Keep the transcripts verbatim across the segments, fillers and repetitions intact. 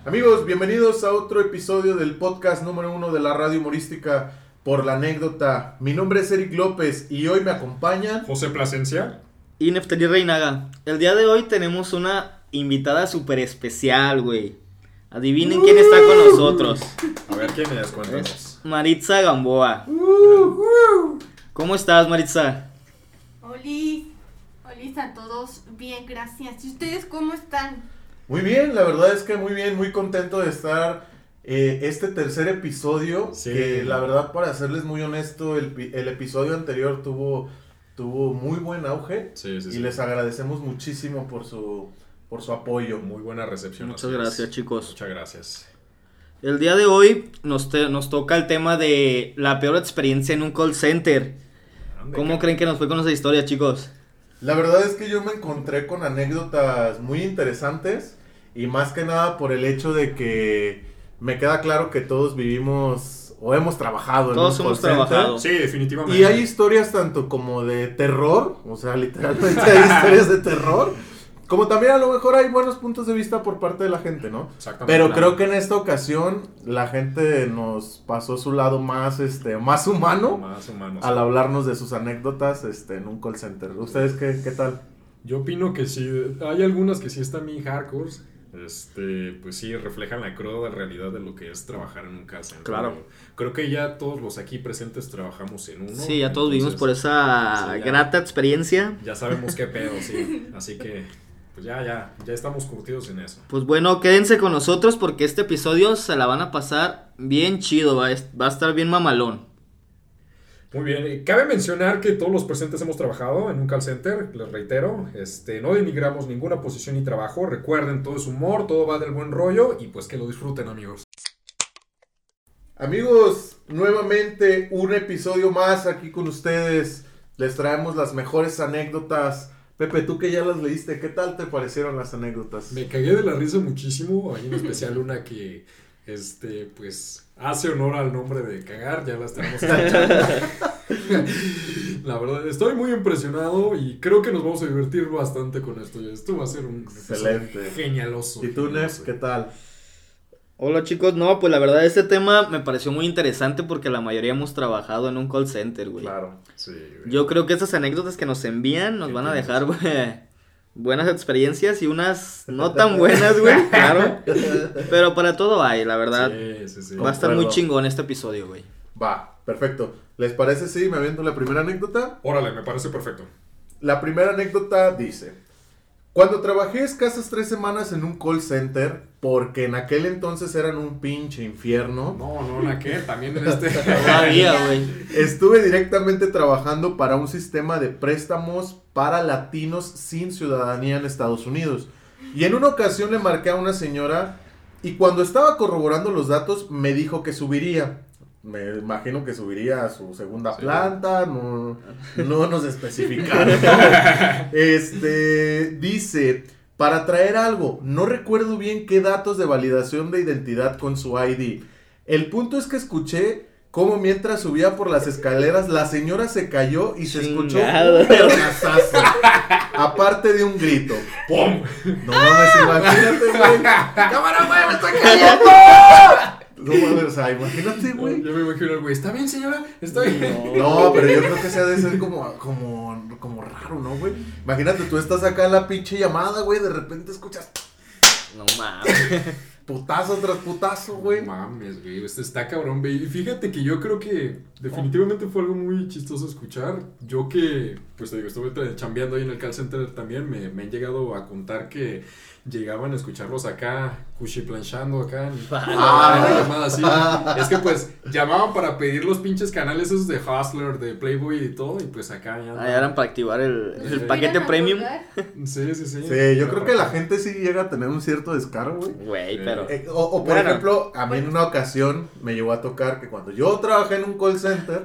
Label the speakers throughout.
Speaker 1: Amigos, bienvenidos a otro episodio del podcast número uno de la radio humorística Por la Anécdota. Mi nombre es Eric López y hoy me acompañan
Speaker 2: José Plasencia
Speaker 3: y Neftali Reinaga. El día de hoy tenemos una invitada súper especial, güey. Adivinen uh, quién está con nosotros.
Speaker 2: A ver, ¿quién es? Cuéntanos.
Speaker 3: Maritza Gamboa.
Speaker 1: Uh, uh.
Speaker 3: ¿Cómo estás, Maritza?
Speaker 4: Oli, oli a todos. Bien, gracias. ¿Y ustedes cómo están?
Speaker 1: Muy bien, la verdad es que muy bien, muy contento de estar eh, este tercer episodio, sí. Que la verdad, para serles muy honesto, el, el episodio anterior tuvo, tuvo muy buen auge,
Speaker 2: sí, sí,
Speaker 1: y
Speaker 2: sí.
Speaker 1: les agradecemos muchísimo por su, por su apoyo.
Speaker 2: Muy buena recepción.
Speaker 3: Muchas gracias, chicos.
Speaker 2: Muchas gracias.
Speaker 3: El día de hoy nos, te, nos toca el tema de la peor experiencia en un call center. ¿Cómo qué? creen que nos fue con esa historia, chicos?
Speaker 1: La verdad es que yo me encontré con anécdotas muy interesantes. Y más que nada por el hecho de que me queda claro que todos vivimos o hemos trabajado
Speaker 3: todos
Speaker 1: en un
Speaker 3: hemos
Speaker 1: call center.
Speaker 3: trabajado.
Speaker 2: Sí, definitivamente.
Speaker 1: Y hay historias tanto como de terror, o sea, literalmente hay historias de terror, como también a lo mejor hay buenos puntos de vista por parte de la gente, ¿no?
Speaker 2: Exactamente.
Speaker 1: Pero
Speaker 2: claro.
Speaker 1: creo que en esta ocasión la gente nos pasó su lado más, este, más humano,
Speaker 2: más humano
Speaker 1: al
Speaker 2: sí.
Speaker 1: hablarnos de sus anécdotas, este, en un call center. ¿Ustedes qué, qué tal?
Speaker 2: Yo opino que sí, hay algunas que sí están bien hardcore. Este, pues sí, reflejan la cruda realidad de lo que es trabajar en un call center.
Speaker 3: Claro.
Speaker 2: Creo que ya todos los aquí presentes trabajamos en uno.
Speaker 3: Sí, ya todos vivimos por esa sí, ya, grata experiencia.
Speaker 2: Ya sabemos qué pedo, sí. Así que, pues ya, ya, ya estamos curtidos en eso.
Speaker 3: Pues bueno, quédense con nosotros porque este episodio se la van a pasar bien chido, va a, va a estar bien mamalón.
Speaker 2: Muy bien, cabe mencionar que todos los presentes hemos trabajado en un call center, les reitero, este, no denigramos ninguna posición ni trabajo, recuerden, todo es humor, todo va del buen rollo y pues que lo disfruten, amigos.
Speaker 1: Amigos, nuevamente un episodio más aquí con ustedes, les traemos las mejores anécdotas. Pepe, tú que ya las leíste, ¿qué tal te parecieron las anécdotas?
Speaker 2: Me cagué de la risa muchísimo, hay en especial una que, este, pues... hace honor al nombre de cagar, ya la estamos tachando. La verdad, estoy muy impresionado y creo que nos vamos a divertir bastante con esto. Esto va a ser un
Speaker 1: excelente,
Speaker 2: genialoso.
Speaker 1: ¿Y tú, Nef, qué tal?
Speaker 3: Hola, chicos. No, pues la verdad este tema me pareció muy interesante porque la mayoría hemos trabajado en un call center, güey.
Speaker 1: Claro,
Speaker 2: sí. Güey.
Speaker 3: Yo creo que esas anécdotas que nos envían nos van a dejar, güey, buenas experiencias y unas no tan buenas, güey, claro. Pero para todo hay, la verdad.
Speaker 2: Sí, sí, sí.
Speaker 3: Va a estar muy chingón este episodio, güey.
Speaker 1: Va, perfecto. ¿Les parece si me aviento la primera anécdota?
Speaker 2: Órale, me parece perfecto.
Speaker 1: La primera anécdota dice: cuando trabajé escasas tres semanas en un call center, porque en aquel entonces eran un pinche infierno.
Speaker 2: No, no, ¿la qué? También en este...
Speaker 3: Todavía, güey.
Speaker 1: Estuve directamente trabajando para un sistema de préstamos para latinos sin ciudadanía en Estados Unidos. Y en una ocasión le marqué a una señora y cuando estaba corroborando los datos me dijo que subiría. Me imagino que subiría a su segunda sí. planta, no, no nos especificaron. ¿No? Este, dice, para traer algo, no recuerdo bien qué datos de validación de identidad con su I D. El punto es que escuché cómo mientras subía por las escaleras la señora se cayó y se escuchó
Speaker 3: Chingado.
Speaker 1: un pernazazo, aparte de un grito. ¡Pum! No mames, imagínate, güey. ¡Cámara, güey, me estoy cayendo! No mames, o sea, imagínate, güey.
Speaker 2: Yo me imagino al güey, ¿está bien, señora? ¿Está bien?
Speaker 1: No, no, pero yo creo que se ha de ser como, como, como raro, ¿no, güey? Imagínate, tú estás acá en la pinche llamada, güey, de repente escuchas...
Speaker 3: No mames.
Speaker 1: Putazo tras putazo, güey.
Speaker 2: No mames, güey, este está cabrón, güey. Y fíjate que yo creo que definitivamente fue algo muy chistoso escuchar. Yo que, pues te digo, estuve chambeando ahí en el call center también, me, me han llegado a contar que llegaban a escucharlos acá, cuchiplanchando acá, en
Speaker 1: Ah.
Speaker 2: la llamada así. Es que pues llamaban para pedir los pinches canales esos de Hustler, de Playboy y todo, y pues acá ya...
Speaker 3: Ah, eran para activar el, el
Speaker 2: Sí.
Speaker 3: paquete premium.
Speaker 2: Sí, sí, sí.
Speaker 1: Sí, yo creo que la gente sí llega a tener un cierto descaro, güey.
Speaker 3: Güey, pero...
Speaker 1: Eh, o, o por
Speaker 3: Bueno.
Speaker 1: ejemplo, a mí en una ocasión me llegó a tocar que cuando yo trabajé en un call center,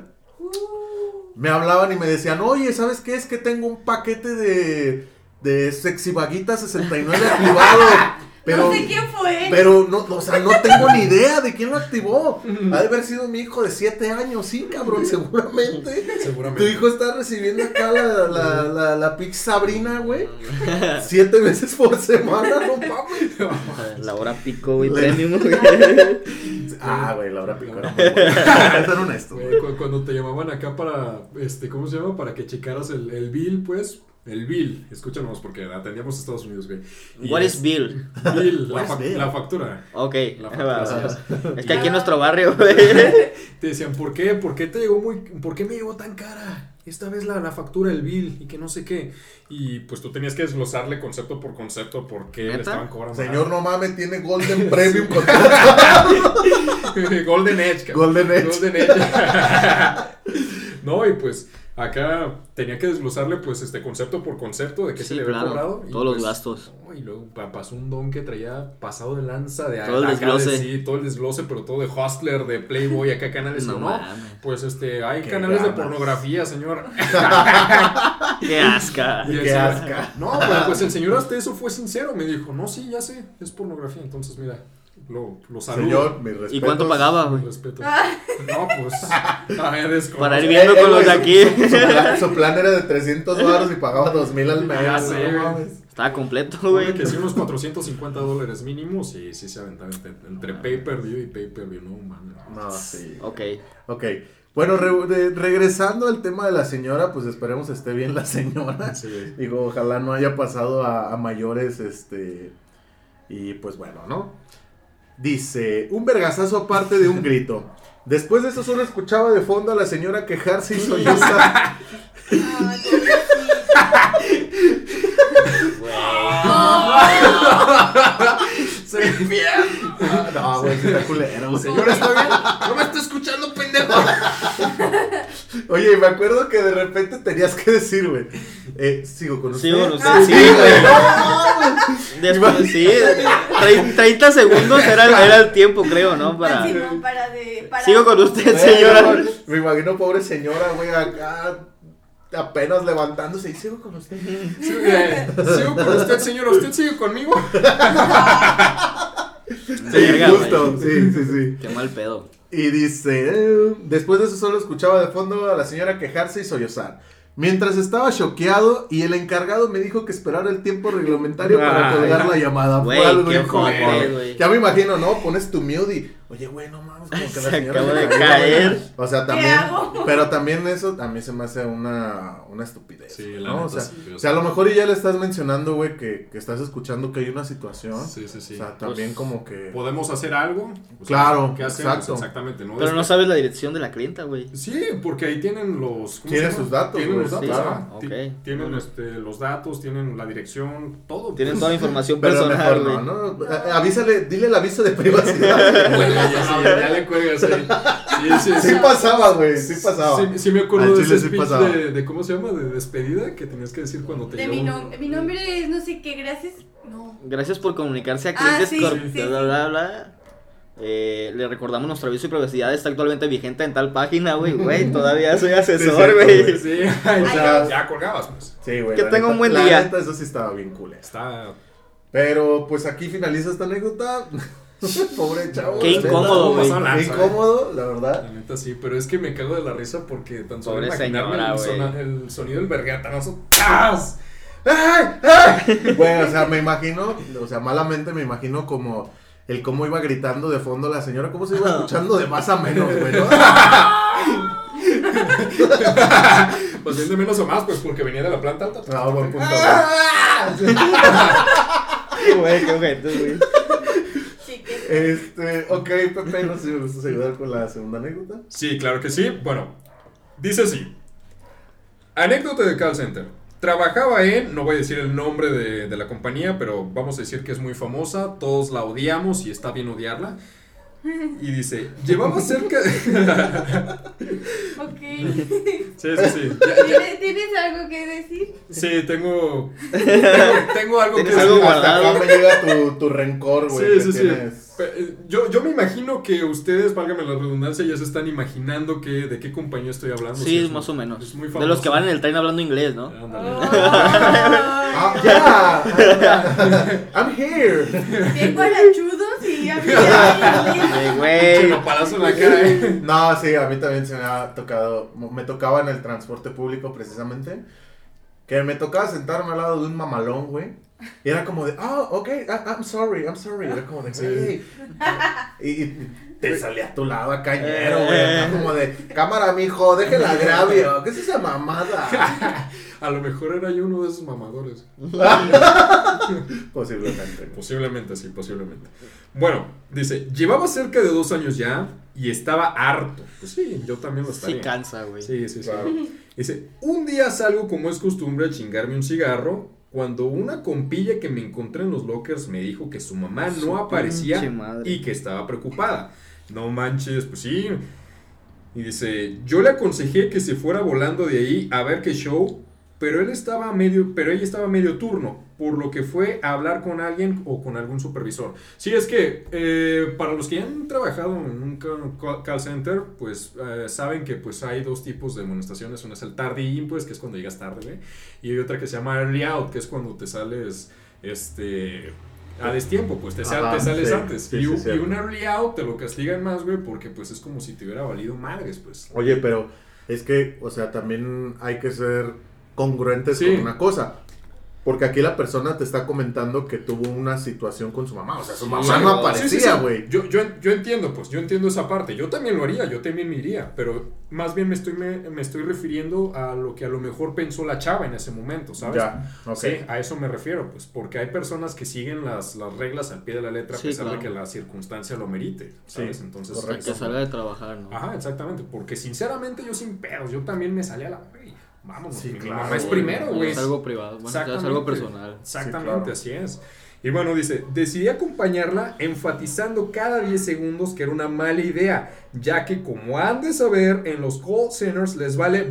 Speaker 1: me hablaban y me decían, oye, ¿sabes qué? Es que tengo un paquete de, de Sexy Vaguita sesenta y nueve activado. Pero,
Speaker 4: no sé quién fue.
Speaker 1: Pero, no, o sea, no tengo ni idea de quién lo activó. Ha de haber sido mi hijo de siete años, sí, cabrón, seguramente.
Speaker 2: Seguramente.
Speaker 1: Tu hijo está recibiendo acá la, la, la, la Pix Sabrina, güey. Siete veces por semana, no mames.
Speaker 3: La hora pico, güey,
Speaker 1: Le-
Speaker 3: premium, güey.
Speaker 1: Ah, güey, la hora pico era muy buena. Ser honesto,
Speaker 2: Güey,
Speaker 1: güey.
Speaker 2: cu- cuando te llamaban acá para, este, ¿cómo se llama? Para que checaras el, el bill, pues, el bill, escúchanos, porque atendíamos a Estados Unidos, güey. Y
Speaker 3: What
Speaker 2: es-
Speaker 3: is bill?
Speaker 2: Bill, la,
Speaker 1: What is
Speaker 2: fac-
Speaker 1: bill?
Speaker 2: la factura.
Speaker 3: Ok,
Speaker 2: La
Speaker 3: va,
Speaker 2: factura,
Speaker 3: va.
Speaker 2: sí,
Speaker 3: Es que aquí en nuestro barrio, güey.
Speaker 2: Te decían, ¿por qué? ¿Por qué te llegó muy, por qué me llegó tan cara? Esta vez la, la factura, el bill, y que no sé qué. Y pues tú tenías que desglosarle concepto por concepto por qué le
Speaker 3: ¿Neta?
Speaker 2: estaban cobrando.
Speaker 1: Señor, no mames, tiene Golden Premium con
Speaker 2: Golden Edge, cabrón.
Speaker 1: Golden Edge.
Speaker 2: Golden Edge. No, y pues acá tenía que desglosarle pues este concepto por concepto de qué se
Speaker 3: Sí,
Speaker 2: le había
Speaker 3: claro,
Speaker 2: cobrado.
Speaker 3: todos los
Speaker 2: pues,
Speaker 3: gastos.
Speaker 2: no, y luego pa- pasó un don que traía pasado de lanza de
Speaker 3: Todo el
Speaker 2: acá de-
Speaker 3: desglose.
Speaker 2: sí, todo el desglose, pero todo de Hustler, de Playboy, acá canales
Speaker 3: No
Speaker 2: no, no.
Speaker 3: mames.
Speaker 2: Pues este, hay
Speaker 1: Qué
Speaker 2: canales de
Speaker 1: ganas.
Speaker 2: pornografía, señor.
Speaker 3: Qué asca.
Speaker 2: Y el
Speaker 1: Qué
Speaker 2: señor-
Speaker 1: asca.
Speaker 2: No, pero pues el señor hasta eso fue sincero, me dijo, no, sí, ya sé, es pornografía, entonces mira, lo, lo saludo.
Speaker 1: Señor, mi respeto.
Speaker 3: ¿Y cuánto pagaba,
Speaker 2: Con
Speaker 3: güey?
Speaker 2: respeto.
Speaker 4: Ah.
Speaker 2: No, pues. a ver, desconozco.
Speaker 3: Para ir viendo con los de aquí.
Speaker 1: Su, su plan, su plan era de trescientos baros y pagaba dos mil al mes.
Speaker 2: Ya sé,
Speaker 1: no
Speaker 2: güey.
Speaker 1: mames.
Speaker 3: Estaba completo,
Speaker 2: Güey,
Speaker 3: güey.
Speaker 2: que sí, unos cuatrocientos cincuenta dólares mínimo, sí, sí se aventaba entre, entre pay-per-view y pay-per-view, no, man.
Speaker 1: No, sí.
Speaker 3: Ok.
Speaker 1: Ok. Bueno, re- de- regresando al tema de la señora, pues esperemos esté bien la señora.
Speaker 2: Sí, güey.
Speaker 1: Digo, ojalá no haya pasado a, a mayores, este... Y pues bueno, ¿no? Dice, un vergazazo aparte de un grito. Después de eso solo escuchaba de fondo a la señora quejarse y sollozar.
Speaker 4: Ay, pobrecita.
Speaker 1: Ah, no, güey, sí está culero, güey.
Speaker 2: Señor, ¿está bien? No me está escuchando, pendejo.
Speaker 1: Oye, me acuerdo que de repente tenías que decir, güey, eh, sigo con usted.
Speaker 3: Sigo con usted,
Speaker 1: Ah,
Speaker 3: sí,
Speaker 1: güey.
Speaker 3: güey.
Speaker 1: No, güey.
Speaker 3: Después, sí, tre- treinta segundos era, el- era el tiempo, creo, ¿no? Para...
Speaker 4: Así como para de. Para...
Speaker 3: Sigo con usted,
Speaker 1: Güey,
Speaker 3: señora.
Speaker 1: no, me imagino pobre señora, güey, acá apenas levantándose y sigo con usted.
Speaker 2: Sí, eh, sigo con usted, señor. ¿Usted sigue conmigo?
Speaker 1: Sí,
Speaker 3: Verga,
Speaker 1: justo,
Speaker 3: güey.
Speaker 1: sí, sí, sí.
Speaker 3: Qué mal pedo.
Speaker 1: Y dice, eh, después de eso solo escuchaba de fondo a la señora quejarse y sollozar. Mientras estaba choqueado y el encargado me dijo que esperara el tiempo reglamentario para
Speaker 2: Ay,
Speaker 1: colgar la llamada. Fue
Speaker 3: Güey,
Speaker 1: algo
Speaker 3: qué
Speaker 1: bien culero.
Speaker 3: joder, güey.
Speaker 1: Ya me imagino, ¿no? Pones tu mute y, oye, güey, no mames, como que la
Speaker 3: Se
Speaker 1: señora
Speaker 3: acaba
Speaker 1: se
Speaker 3: de
Speaker 1: cayó,
Speaker 3: caer.
Speaker 1: güey. O sea,
Speaker 4: ¿Qué
Speaker 1: también,
Speaker 4: hago?
Speaker 1: pero también eso a mí se me hace una, una estupidez.
Speaker 2: Sí, la
Speaker 1: ¿no?
Speaker 2: neta,
Speaker 1: O sea,
Speaker 2: sí, o
Speaker 1: o sea, a lo mejor y ya le estás mencionando, güey, que, que estás escuchando que hay una situación.
Speaker 2: Sí, sí, sí.
Speaker 1: O sea, también
Speaker 3: Pues,
Speaker 1: como que...
Speaker 2: ¿Podemos hacer algo? O sea,
Speaker 1: Claro,
Speaker 2: ¿qué hacemos?
Speaker 1: exacto.
Speaker 2: Exactamente, ¿no?
Speaker 3: Pero no
Speaker 2: Después-
Speaker 3: sabes la dirección de la clienta, güey.
Speaker 2: Sí, porque ahí tienen los... ¿cómo
Speaker 1: Tienen
Speaker 2: se llama?
Speaker 1: sus datos,
Speaker 2: Tienen
Speaker 1: güey,
Speaker 2: los datos,
Speaker 3: sí,
Speaker 2: ajá.
Speaker 3: ok.
Speaker 2: Ti- Tienen este, los datos, tienen la dirección, todo.
Speaker 3: Tienen
Speaker 2: pues.
Speaker 3: toda la información
Speaker 1: Pero
Speaker 3: personal,
Speaker 1: mejor
Speaker 3: güey.
Speaker 1: no, ¿no? A- Avísale, dile el aviso de privacidad.
Speaker 2: Bueno, ya, sí, ya, ya le cuelgas ahí. Sí, sí,
Speaker 1: Sí
Speaker 2: sí.
Speaker 1: pasaba, güey, sí pasaba.
Speaker 2: Sí, sí me acuerdo
Speaker 1: Al
Speaker 2: de
Speaker 1: chile
Speaker 2: ese
Speaker 1: sí
Speaker 2: speech
Speaker 1: pasaba.
Speaker 2: de, de, ¿cómo se llama? De despedida que tenías que decir cuando te
Speaker 4: De
Speaker 2: llegó
Speaker 4: mi,
Speaker 2: un-
Speaker 4: nom- mi nombre es no sé qué, gracias. No.
Speaker 3: Gracias por comunicarse a
Speaker 4: Ah,
Speaker 3: clientes
Speaker 4: sí,
Speaker 3: corp-
Speaker 4: sí, sí.
Speaker 3: bla, bla, bla. Eh, le recordamos nuestro aviso de privacidad está actualmente vigente en tal página, güey. Güey, todavía soy asesor,
Speaker 1: cierto,
Speaker 3: güey.
Speaker 1: güey.
Speaker 2: Sí, ay,
Speaker 1: sea,
Speaker 2: ya, ya colgabas, pues.
Speaker 1: Sí, güey.
Speaker 3: Que
Speaker 1: la
Speaker 3: tenga
Speaker 1: neta-
Speaker 3: un buen
Speaker 1: la
Speaker 3: día.
Speaker 1: neta, eso sí estaba bien cool.
Speaker 2: Está...
Speaker 1: Pero pues aquí finaliza esta anécdota. Pobre chavo.
Speaker 3: Qué
Speaker 1: la neta.
Speaker 3: incómodo, güey.
Speaker 2: Pasó
Speaker 1: Qué
Speaker 2: lanza,
Speaker 1: incómodo, la verdad.
Speaker 2: La neta sí, pero es que me cago de la risa porque tan solo
Speaker 3: Pobre
Speaker 2: imaginarme
Speaker 3: señora,
Speaker 2: el,
Speaker 3: güey.
Speaker 2: sona- el sonido del vergatanazo. ¡Tas! ¡Ay! ¡Ay!
Speaker 1: Bueno, o sea, me imagino, o sea, malamente me imagino como el cómo iba gritando de fondo la señora, cómo se iba escuchando de más a menos, güey, ¿no?
Speaker 2: Pues bien de menos o más, pues porque venía de la planta alta.
Speaker 1: Ah, buen punto,
Speaker 3: Qué güey, qué ojete, güey.
Speaker 4: Sí, que.
Speaker 1: Este, ok, Pepe, no sé si me gustas ayudar con la segunda anécdota.
Speaker 2: Sí, claro que sí. Bueno, dice así. Anécdota de call center. Trabajaba en, no voy a decir el nombre de, de la compañía, pero vamos a decir que es muy famosa, todos la odiamos y está bien odiarla. Y dice, llevaba cerca de...
Speaker 4: Ok.
Speaker 2: Sí, sí, sí. Ya, ya.
Speaker 4: ¿Tienes, ¿Tienes algo que decir?
Speaker 2: Sí, tengo... Tengo, tengo algo que
Speaker 3: ¿Tienes
Speaker 2: decir.
Speaker 3: algo
Speaker 1: Hasta
Speaker 3: guardado?
Speaker 1: acá me llega tu, tu rencor, güey.
Speaker 2: Sí,
Speaker 1: que
Speaker 2: sí, sí.
Speaker 1: tienes.
Speaker 2: Pe- Yo, yo me imagino que ustedes, válgame la redundancia, ya se están imaginando que, de qué compañía estoy hablando.
Speaker 3: Sí,
Speaker 2: es
Speaker 3: más
Speaker 2: muy-
Speaker 3: o menos.
Speaker 2: es muy
Speaker 3: De los que
Speaker 2: famoso.
Speaker 3: van en el tren hablando inglés, ¿no?
Speaker 2: Ándale.
Speaker 1: Ah, ya. I'm here.
Speaker 4: Bien guarachudos y a mí ya-
Speaker 3: Ay,
Speaker 2: Pinche
Speaker 3: güey.
Speaker 2: nopalazo en la cara, eh.
Speaker 1: No, sí, a mí también se me ha tocado. Me tocaba en el transporte público, precisamente. Que me tocaba sentarme al lado de un mamalón, güey. Y era como de, oh, ok, I- I'm sorry, I'm sorry. Era como de,
Speaker 2: Sí.
Speaker 1: güey. Y, y te salía a tu lado a cañero, güey. Era como de, cámara, mijo, deje el agravio. ¿Qué es esa mamada?
Speaker 2: A lo mejor era yo uno de esos mamadores.
Speaker 1: Posiblemente.
Speaker 2: Posiblemente, sí, posiblemente. Bueno, dice, llevaba cerca de dos años ya y estaba harto. Pues sí, yo también lo
Speaker 3: Sí
Speaker 2: estaría.
Speaker 3: cansa, güey.
Speaker 2: Sí, sí, sí.
Speaker 1: Claro.
Speaker 2: Dice, un día salgo como es costumbre a chingarme un cigarro cuando una compilla que me encontré en los lockers me dijo que su mamá
Speaker 3: Su
Speaker 2: no aparecía
Speaker 3: pinche madre.
Speaker 2: y que estaba preocupada. No manches, pues sí. Y dice, yo le aconsejé que se fuera volando de ahí a ver qué show, pero él estaba a medio, pero ella estaba a medio turno, por lo que fue a hablar con alguien o con algún supervisor. Sí, es que eh, para los que ya han trabajado en un ca- call center, pues eh, saben que pues hay dos tipos de amonestaciones. Una es el tardy in, pues, que es cuando llegas tarde, ¿ve? Y hay otra que se llama early out, que es cuando te sales, este... a destiempo, pues te, sal-
Speaker 1: Ajá,
Speaker 2: te sales
Speaker 1: sí,
Speaker 2: antes.
Speaker 1: sí,
Speaker 2: y,
Speaker 1: sí,
Speaker 2: un- y
Speaker 1: cierto.
Speaker 2: un early out te lo castigan más, güey, porque pues es como si te hubiera valido madres, pues.
Speaker 1: Oye, pero es que, o sea, también hay que ser congruentes
Speaker 2: Sí.
Speaker 1: con una cosa. Porque aquí la persona te está comentando que tuvo una situación con su mamá. O sea, su mamá
Speaker 2: Claro,
Speaker 1: no
Speaker 2: sí, sí,
Speaker 1: aparecía,
Speaker 2: sí.
Speaker 1: güey.
Speaker 2: Yo, yo, yo entiendo, pues, yo entiendo esa parte. Yo también lo haría, yo también me iría. Pero más bien me estoy, me, me estoy refiriendo a lo que a lo mejor pensó la chava en ese momento, ¿sabes?
Speaker 1: Ya, ok.
Speaker 2: Sí, a eso me refiero, pues, porque hay personas que siguen las, las reglas al pie de la letra a
Speaker 3: Sí,
Speaker 2: pesar
Speaker 3: claro.
Speaker 2: de que la circunstancia lo merite, ¿sabes?
Speaker 1: Sí,
Speaker 2: Entonces,
Speaker 3: Para
Speaker 1: correcto.
Speaker 3: que salga de trabajar, ¿no?
Speaker 2: ajá, exactamente, porque sinceramente yo sin pedos, yo también me salía a la... güey, vámonos,
Speaker 1: Sí,
Speaker 2: mi
Speaker 1: claro,
Speaker 2: mamá es
Speaker 1: güey.
Speaker 2: primero, güey.
Speaker 3: Es algo privado, bueno, ya es algo personal.
Speaker 2: Exactamente,
Speaker 1: Sí, claro.
Speaker 2: así es. Y bueno, dice, decidí acompañarla enfatizando cada diez segundos que era una mala idea, ya que como han de saber, en los call centers les vale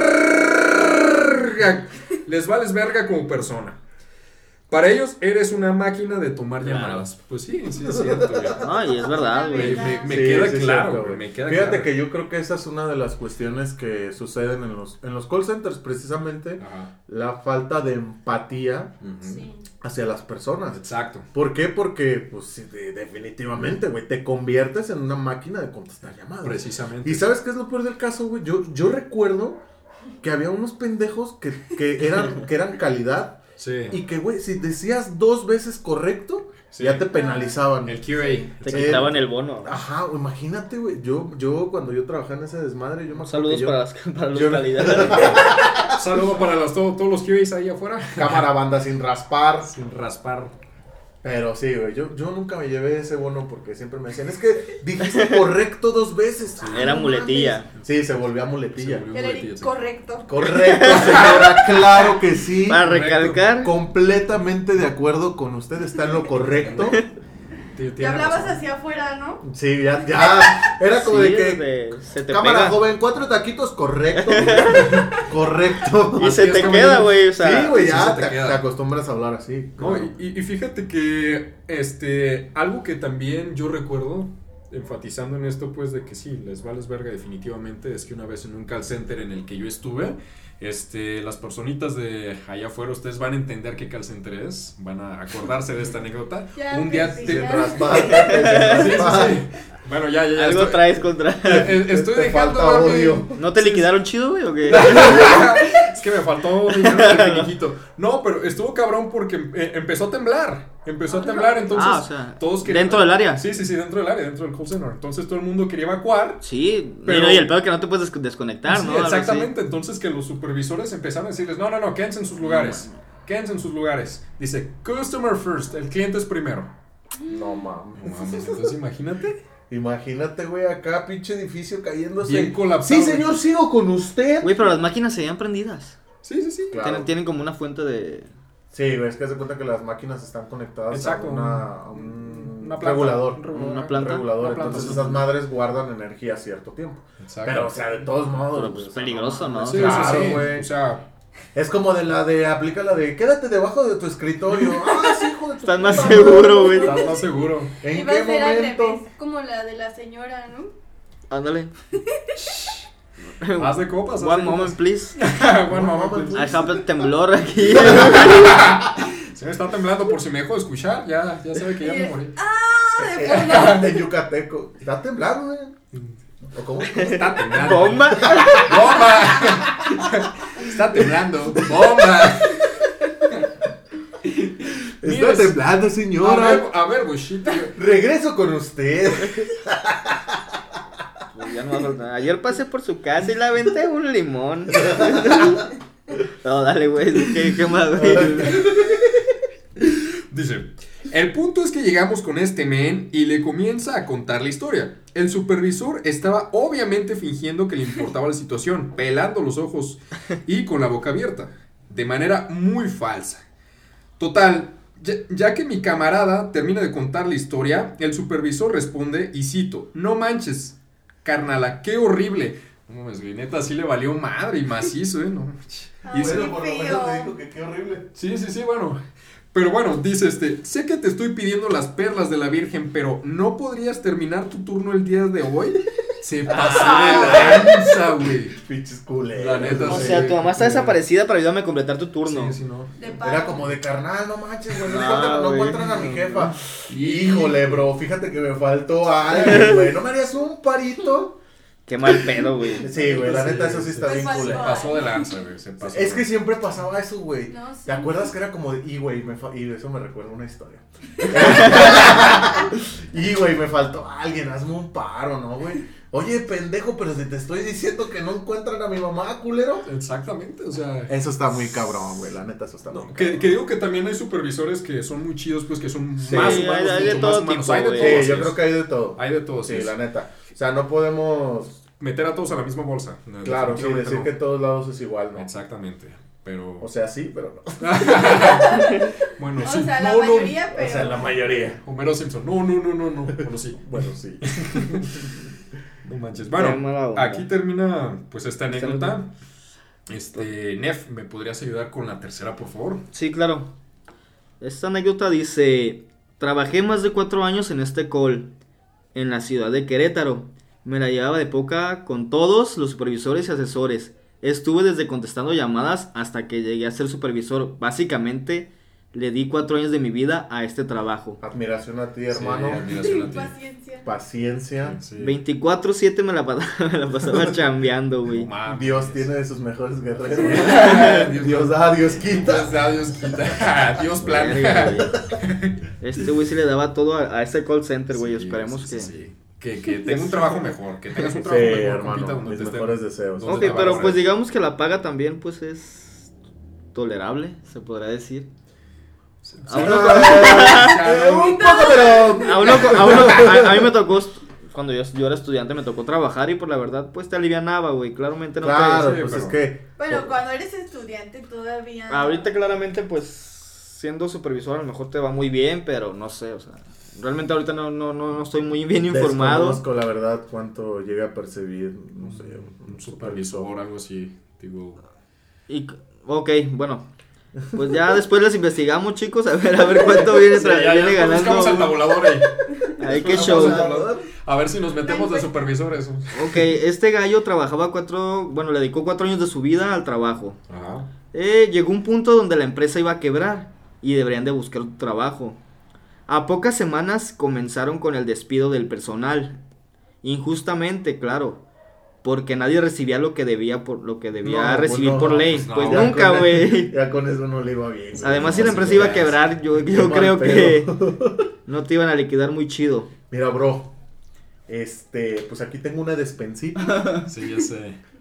Speaker 2: verga, les vales verga como persona. Para ellos eres una máquina de tomar
Speaker 3: Claro.
Speaker 2: llamadas. Pues sí, sí es cierto, güey.
Speaker 3: No, y es verdad,
Speaker 2: Me,
Speaker 3: güey.
Speaker 2: me- me
Speaker 1: Sí,
Speaker 2: queda
Speaker 1: sí es
Speaker 2: claro,
Speaker 1: cierto,
Speaker 2: güey, me queda
Speaker 1: Fíjate
Speaker 2: claro.
Speaker 1: que yo creo que esa es una de las cuestiones que suceden en los, en los call centers, precisamente
Speaker 2: Ajá.
Speaker 1: la falta de empatía
Speaker 2: Ujú.
Speaker 4: Sí.
Speaker 1: hacia las personas.
Speaker 2: Exacto.
Speaker 1: ¿Por qué? Porque, pues, sí, de- definitivamente, güey, te conviertes en una máquina de contestar llamadas.
Speaker 2: Precisamente.
Speaker 1: ¿Y sabes qué es lo peor del caso, güey? Yo, yo recuerdo que había unos pendejos que, que, eran, que eran calidad
Speaker 2: Sí.
Speaker 1: y que, güey, si decías dos veces correcto,
Speaker 2: Sí.
Speaker 1: ya te penalizaban.
Speaker 2: El Q A.
Speaker 3: Te
Speaker 1: Eh,
Speaker 3: quitaban el bono.
Speaker 1: Ajá, imagínate, güey. Yo, yo, cuando yo trabajaba en ese desmadre, yo me acuerdo
Speaker 3: Saludos
Speaker 1: que yo-
Speaker 3: para, las, para los
Speaker 1: yo-
Speaker 3: calidades.
Speaker 2: Saludo para los, todo- todos los Q As ahí afuera.
Speaker 1: Cámara banda sin raspar.
Speaker 2: Sin raspar.
Speaker 1: Pero sí, güey, yo, yo nunca me llevé ese bono porque siempre me decían, es que dijiste correcto dos veces. Ah,
Speaker 3: Era
Speaker 1: no
Speaker 3: muletilla.
Speaker 1: mames. Sí, se volvía muletilla.
Speaker 2: Se volvió-
Speaker 4: Era
Speaker 2: muletilla, sí.
Speaker 4: correcto.
Speaker 1: Correcto, señora, claro que sí.
Speaker 3: Para
Speaker 2: correcto.
Speaker 3: recalcar,
Speaker 1: Completamente de acuerdo con usted, está en lo correcto.
Speaker 2: Tiene-
Speaker 4: Te
Speaker 2: tiene
Speaker 4: hablabas
Speaker 2: razón.
Speaker 4: hacia afuera, ¿no?
Speaker 1: Sí, ya, ya. Era como
Speaker 3: sí,
Speaker 1: de que,
Speaker 3: de- se te
Speaker 1: cámara
Speaker 3: pega.
Speaker 1: joven, cuatro taquitos, correcto. Correcto.
Speaker 3: Y
Speaker 2: Así
Speaker 3: se
Speaker 2: es
Speaker 3: te
Speaker 2: como
Speaker 3: queda,
Speaker 2: yo-
Speaker 3: güey, o sea.
Speaker 1: Sí, güey,
Speaker 2: sí
Speaker 1: ya
Speaker 2: se te
Speaker 1: te,
Speaker 2: queda.
Speaker 1: te acostumbras a hablar así.
Speaker 2: No,
Speaker 1: claro.
Speaker 2: y, y fíjate que este algo que también yo recuerdo, enfatizando en esto, pues de que sí, les vales verga definitivamente, es que una vez en un call center en el que yo estuve, este, las personitas de allá afuera, ustedes van a entender qué call center es, van a acordarse de esta anécdota.
Speaker 4: Ya
Speaker 2: un
Speaker 4: te
Speaker 2: día
Speaker 4: sí,
Speaker 2: te-
Speaker 1: Sin
Speaker 4: ya.
Speaker 1: raspar, sin
Speaker 2: Sí, sí,
Speaker 1: raspar.
Speaker 2: sí. Bueno, ya, ya, ya.
Speaker 3: Algo
Speaker 2: estoy,
Speaker 3: traes contra.
Speaker 2: eh, estoy
Speaker 1: Te
Speaker 2: dejando
Speaker 1: falta
Speaker 2: darme-
Speaker 1: odio.
Speaker 3: ¿No te liquidaron chido, güey, o qué?
Speaker 2: Es que me faltó dinero del finiquito. No, pero estuvo cabrón porque eh, empezó a temblar. Empezó a temblar, entonces
Speaker 3: Ah, o sea,
Speaker 2: todos querían...
Speaker 3: ¿dentro del área?
Speaker 2: Sí, sí, sí, dentro del área, dentro del call center. Entonces todo el mundo quería evacuar.
Speaker 3: Sí,
Speaker 2: Pero-
Speaker 3: pero... y el pedo que no te puedes des- desconectar,
Speaker 2: Sí,
Speaker 3: ¿no? Algo así.
Speaker 2: exactamente. Entonces que los supervisores empezaron a decirles, no, no, no, quédense en sus lugares. Quédense en sus lugares. Dice, customer first, el cliente es primero.
Speaker 1: No mames.
Speaker 2: No mames, entonces imagínate.
Speaker 1: Imagínate, güey, acá pinche edificio cayéndose.
Speaker 2: Bien colapsado.
Speaker 1: Sí, señor, sigo con usted.
Speaker 3: Güey, pero las máquinas se veían prendidas.
Speaker 2: Sí, sí, sí.
Speaker 1: Claro.
Speaker 3: Tienen, tienen como una fuente de...
Speaker 1: Sí, güey, es que se cuenta que las máquinas están conectadas
Speaker 2: Exacto.
Speaker 1: a una, a un
Speaker 2: Una planta.
Speaker 1: regulador.
Speaker 2: Un regulador.
Speaker 3: Una planta.
Speaker 1: regulador.
Speaker 2: Una planta,
Speaker 1: Entonces
Speaker 2: sí.
Speaker 1: esas madres guardan energía cierto tiempo.
Speaker 2: Exacto.
Speaker 1: Pero, o sea, de todos modos.
Speaker 3: Pero,
Speaker 1: güey,
Speaker 3: pues,
Speaker 1: o sea,
Speaker 3: peligroso, ¿no?
Speaker 2: Sí,
Speaker 1: Claro,
Speaker 2: sí, sí.
Speaker 1: güey.
Speaker 2: O sea,
Speaker 1: Es como de la de, aplica la de, quédate debajo de tu escritorio. Ah, sí, hijo de tu
Speaker 3: Estás más
Speaker 1: puta
Speaker 3: seguro,
Speaker 1: madre.
Speaker 3: güey.
Speaker 2: estás más seguro.
Speaker 1: ¿En
Speaker 4: Iba a
Speaker 1: qué
Speaker 4: ser al
Speaker 1: momento?
Speaker 4: revés, como la de la señora, ¿no?
Speaker 3: Ándale.
Speaker 2: Haz de copas. haz
Speaker 3: One
Speaker 2: de
Speaker 3: moment,
Speaker 2: copas.
Speaker 3: please.
Speaker 2: One moment, please.
Speaker 3: I have a temblor aquí.
Speaker 2: Se me está temblando por si me dejó de escuchar. Ya, ya sabe que ya me morí.
Speaker 4: Ah, de fondo.
Speaker 1: En Yucateco. Está temblando, güey. ¿O cómo?
Speaker 2: Está temblando.
Speaker 3: Bomba.
Speaker 2: ¡Bomba! Está temblando. ¡Bomba!
Speaker 1: Está
Speaker 2: Mires.
Speaker 1: temblando,
Speaker 2: A
Speaker 1: señora.
Speaker 2: ver, a ver, Bushito.
Speaker 1: Regreso con usted.
Speaker 3: Pues ya no va a faltar. Ayer pasé por su casa y le aventé un limón. No, dale, güey. ¿Qué, qué más, güey?
Speaker 2: Dice, el punto es que llegamos con este men y le comienza a contar la historia. El supervisor estaba obviamente fingiendo que le importaba la situación, pelando los ojos y con la boca abierta, de manera muy falsa. Total, ya, ya que mi camarada termina de contar la historia, el supervisor responde y cito, no manches, carnala, qué horrible. No mames, güey, neta, sí le valió madre y macizo, ¿eh? No manches.
Speaker 4: Ay,
Speaker 2: Y se-
Speaker 4: qué
Speaker 1: Bueno, por lo
Speaker 4: feo.
Speaker 1: menos te dijo que qué horrible.
Speaker 2: Sí, sí, sí, bueno. Pero bueno, dice este, sé que te estoy pidiendo las perlas de la Virgen, pero ¿no podrías terminar tu turno el día de hoy? Se pasó de lanza, güey.
Speaker 1: Pinches culeros.
Speaker 2: La neta,
Speaker 3: O
Speaker 2: sí.
Speaker 3: sea, tu mamá está desaparecida para ayudarme a completar tu turno.
Speaker 2: Sí, sí, no.
Speaker 4: De
Speaker 1: Era
Speaker 4: pago.
Speaker 1: como de carnal, no manches, güey. No,
Speaker 3: Ah,
Speaker 1: encuentran, no
Speaker 3: güey.
Speaker 1: encuentran a mi jefa.
Speaker 2: Y-
Speaker 1: Híjole, bro, fíjate que me faltó algo, güey. ¿No me harías un parito?
Speaker 3: Qué mal pedo, güey.
Speaker 1: Sí, güey, la neta, eso sí está
Speaker 4: Me
Speaker 1: bien
Speaker 4: faltó.
Speaker 1: culé.
Speaker 2: Se pasó de lanza, güey, se pasó.
Speaker 1: Es que siempre pasaba eso, güey.
Speaker 4: No, sí.
Speaker 1: ¿Te acuerdas que era como de, y güey, me fa- y eso me recuerda una historia? Y güey, me faltó alguien, hazme un paro, ¿no, güey? Oye, pendejo, pero si te estoy diciendo que no encuentran a mi mamá, culero.
Speaker 2: Exactamente, o sea...
Speaker 1: Eso está muy cabrón, güey, la neta, eso está muy
Speaker 2: No,
Speaker 1: cabrón.
Speaker 2: que, que digo que también hay supervisores que son muy chidos, pues que son
Speaker 1: Sí,
Speaker 2: más
Speaker 1: hay-
Speaker 2: humanos,
Speaker 3: hay de
Speaker 2: mucho
Speaker 3: todo
Speaker 2: más humanos.
Speaker 3: tipo,
Speaker 2: Hay de
Speaker 3: güey.
Speaker 2: todo,
Speaker 1: Sí,
Speaker 2: sí
Speaker 1: yo
Speaker 2: es.
Speaker 1: creo que hay de todo.
Speaker 2: Hay de todo,
Speaker 1: Sí,
Speaker 2: sí.
Speaker 1: la neta. O sea, no podemos,
Speaker 2: Meter a todos a la misma bolsa.
Speaker 1: claro, sí,
Speaker 2: Definitivamente
Speaker 1: decir
Speaker 2: no.
Speaker 1: que en todos lados es igual, ¿no?
Speaker 2: Exactamente, pero...
Speaker 1: O sea, sí, pero no.
Speaker 2: bueno,
Speaker 4: O
Speaker 2: sí.
Speaker 4: sea, la
Speaker 2: No, no.
Speaker 4: mayoría, pero.
Speaker 1: O sea, la mayoría.
Speaker 2: Homero Simpson. No, no, no, no, no. Bueno, sí.
Speaker 1: Bueno, sí.
Speaker 2: No manches.
Speaker 3: Qué
Speaker 2: Bueno,
Speaker 3: mala onda.
Speaker 2: aquí termina pues esta
Speaker 3: Esta
Speaker 2: anécdota. Este, Nef, ¿me podrías ayudar con la tercera, por favor?
Speaker 3: Sí, claro. Esta anécdota dice: trabajé más de cuatro años en este call en la ciudad de Querétaro. Me la llevaba de poca con todos los supervisores y asesores. Estuve desde contestando llamadas hasta que llegué a ser supervisor. Básicamente, le di cuatro años de mi vida a este trabajo.
Speaker 1: Admiración a ti, hermano.
Speaker 2: Sí, admiración a ti.
Speaker 4: Paciencia.
Speaker 1: Paciencia.
Speaker 2: Sí.
Speaker 3: veinticuatro siete me la, pa- me la pasaba chambeando, güey.
Speaker 2: No mames.
Speaker 1: Dios tiene de sus mejores guerreros.
Speaker 2: Dios
Speaker 1: Dios da, Dios quita.
Speaker 2: Dios da, Dios quita. Dios plan.
Speaker 3: Verga, güey. Este güey sí le daba todo a, a ese call center, güey.
Speaker 2: Sí,
Speaker 3: Esperemos
Speaker 2: sí,
Speaker 3: que...
Speaker 2: sí, sí. Que, que tenga un trabajo mejor. Que tengas un
Speaker 1: Sí,
Speaker 2: trabajo mejor,
Speaker 1: hermano,
Speaker 2: compita, donde
Speaker 1: mis
Speaker 2: te estén-
Speaker 1: mejores deseos.
Speaker 2: donde
Speaker 3: Ok,
Speaker 2: te
Speaker 3: pero
Speaker 2: valoren.
Speaker 3: pues digamos que la paga también pues es tolerable, se podrá decir. A uno,
Speaker 1: Eh, un poco, pero.
Speaker 3: a, uno, a, uno- a- a mí me tocó, cuando yo, yo era estudiante, me tocó trabajar y por la verdad pues te alivianaba, güey. Claramente no
Speaker 1: Claro,
Speaker 2: Sí,
Speaker 1: pues
Speaker 2: pero-
Speaker 1: es que.
Speaker 4: Bueno, cuando eres estudiante todavía.
Speaker 3: te... Ahorita claramente pues siendo supervisor a lo mejor te va muy bien, pero no sé, o sea... Realmente ahorita no, no, no, no estoy muy bien informado.
Speaker 1: Desconozco la verdad cuánto llega a percibir, no sé,
Speaker 2: Un supervisor, algo así. Digo.
Speaker 3: Y, ok, bueno. Pues ya después les investigamos, chicos, a ver, a ver cuánto viene,
Speaker 2: Sí,
Speaker 3: tra-
Speaker 2: ya,
Speaker 3: viene
Speaker 2: ya, buscamos el
Speaker 3: ganando.
Speaker 2: tabulador ahí.
Speaker 3: Ay, qué
Speaker 2: Buscamos
Speaker 3: show.
Speaker 2: el tabulador. A ver si nos metemos de supervisores.
Speaker 3: Ok, este gallo trabajaba cuatro, bueno, le dedicó cuatro años de su vida al trabajo.
Speaker 2: Ajá.
Speaker 3: Eh, llegó un punto donde la empresa iba a quebrar y deberían de buscar otro trabajo. A pocas semanas comenzaron con el despido del personal. Injustamente, claro. Porque nadie recibía lo que debía por lo que debía
Speaker 1: No, pues
Speaker 3: recibir
Speaker 1: no,
Speaker 3: por ley.
Speaker 2: pues no.
Speaker 3: Pues
Speaker 1: Ya
Speaker 3: nunca,
Speaker 1: con-
Speaker 3: güey.
Speaker 1: Ya con eso no le iba bien. güey.
Speaker 3: Además, si la
Speaker 1: No,
Speaker 3: empresa
Speaker 1: sí,
Speaker 3: iba a
Speaker 1: ya.
Speaker 3: quebrar, yo,
Speaker 1: Qué
Speaker 3: yo
Speaker 1: mal
Speaker 3: creo que
Speaker 1: pedo.
Speaker 3: no te iban a liquidar muy chido.
Speaker 1: Mira, bro. Este, pues aquí tengo una despensita.
Speaker 2: Sí, ya sé.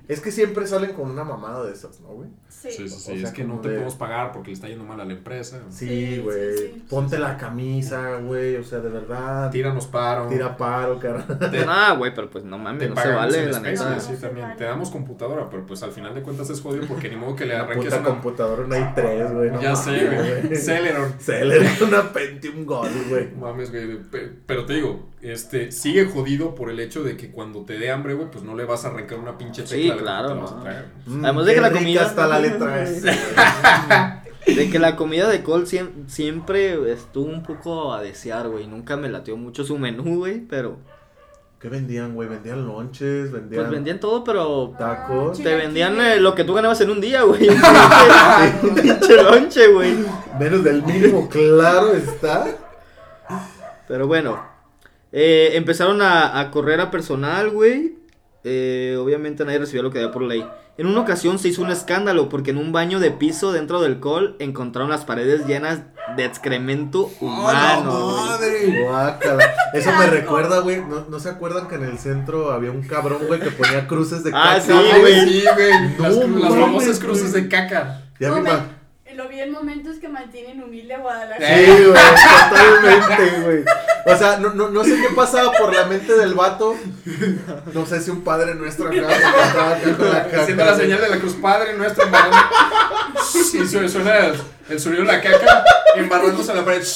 Speaker 1: Es que siempre salen con una mamada de esas, ¿no, güey?
Speaker 4: Sí.
Speaker 2: Sí, sí, sí.
Speaker 1: O sea,
Speaker 2: es que no
Speaker 1: como
Speaker 2: te
Speaker 1: de-
Speaker 2: podemos pagar porque le está yendo mal a la empresa.
Speaker 1: Sí,
Speaker 4: Sí,
Speaker 1: güey.
Speaker 4: sí, sí.
Speaker 1: Ponte la camisa, güey. O sea, de verdad.
Speaker 2: Tíranos paro.
Speaker 1: Tira paro, cara.
Speaker 2: Te,
Speaker 3: Ah, güey, pero pues no
Speaker 2: te
Speaker 3: mames, no se
Speaker 2: pagamos
Speaker 3: vale,
Speaker 2: en
Speaker 3: la
Speaker 2: especie,
Speaker 3: neta.
Speaker 2: sí,
Speaker 4: No se
Speaker 2: también.
Speaker 4: vale.
Speaker 2: Te damos computadora, pero pues al final de cuentas es jodido porque ni modo que le
Speaker 1: La
Speaker 2: arranques
Speaker 1: puta
Speaker 2: una...
Speaker 1: computadora no hay tres, güey. No
Speaker 2: Ya
Speaker 1: mames,
Speaker 2: sé, güey. Celeron.
Speaker 1: Se le da una Pentium Gold, güey.
Speaker 2: Mames, güey. pe- Pero te digo, este, sigue jodido por el hecho de que cuando te dé hambre, güey, pues no le vas a arrancar una pinche tecla.
Speaker 3: Sí,
Speaker 2: de
Speaker 3: claro,
Speaker 2: que te la vas a
Speaker 3: no.
Speaker 2: traer.
Speaker 1: Mm,
Speaker 3: Además de
Speaker 1: qué
Speaker 3: que la
Speaker 1: rica
Speaker 3: comida-
Speaker 1: está la letra S.
Speaker 3: De que la comida de Cole siem- siempre estuvo un poco a desear, güey. Nunca me latió mucho su menú, güey, pero
Speaker 1: ¿Qué vendían, güey? Vendían lonches, vendían.
Speaker 3: pues vendían todo, pero
Speaker 1: Tacos.
Speaker 4: Ah,
Speaker 3: te vendían
Speaker 4: chilaquiles.
Speaker 3: eh, lo que tú ganabas en un día, güey. Un pinche- un pinche lonche, güey.
Speaker 1: Menos del mínimo, claro está.
Speaker 3: Pero bueno, eh, empezaron a, a correr a personal, güey. Eh, obviamente nadie recibió lo que debía por ley. En una ocasión se hizo un escándalo porque en un baño de piso dentro del Col encontraron las paredes llenas de excremento humano, güey.
Speaker 2: madre!
Speaker 1: Guácala. Eso me
Speaker 4: Asco.
Speaker 1: recuerda, güey. ¿No, ¿No se acuerdan que en el centro había un cabrón, güey, que ponía cruces de
Speaker 3: Ah,
Speaker 1: caca?
Speaker 3: sí,
Speaker 2: Ay,
Speaker 3: güey.
Speaker 2: sí, güey. Las,
Speaker 1: No
Speaker 2: cru- las
Speaker 1: mames,
Speaker 2: famosas
Speaker 1: güey.
Speaker 2: cruces de caca.
Speaker 1: Ya me
Speaker 4: No, me-
Speaker 1: imag-
Speaker 4: Lo vi en momentos que mantienen humilde a Guadalajara.
Speaker 1: Sí, güey, totalmente, güey. O sea, no, no, no sé qué pasaba por la mente del vato. No sé si un padre nuestro acá se encontraba acá con la caca,
Speaker 2: Haciendo la
Speaker 1: güey.
Speaker 2: señal de la cruz padre nuestro embarrando. Sí, su- suena el sonido de la caca embarrándose a la pared.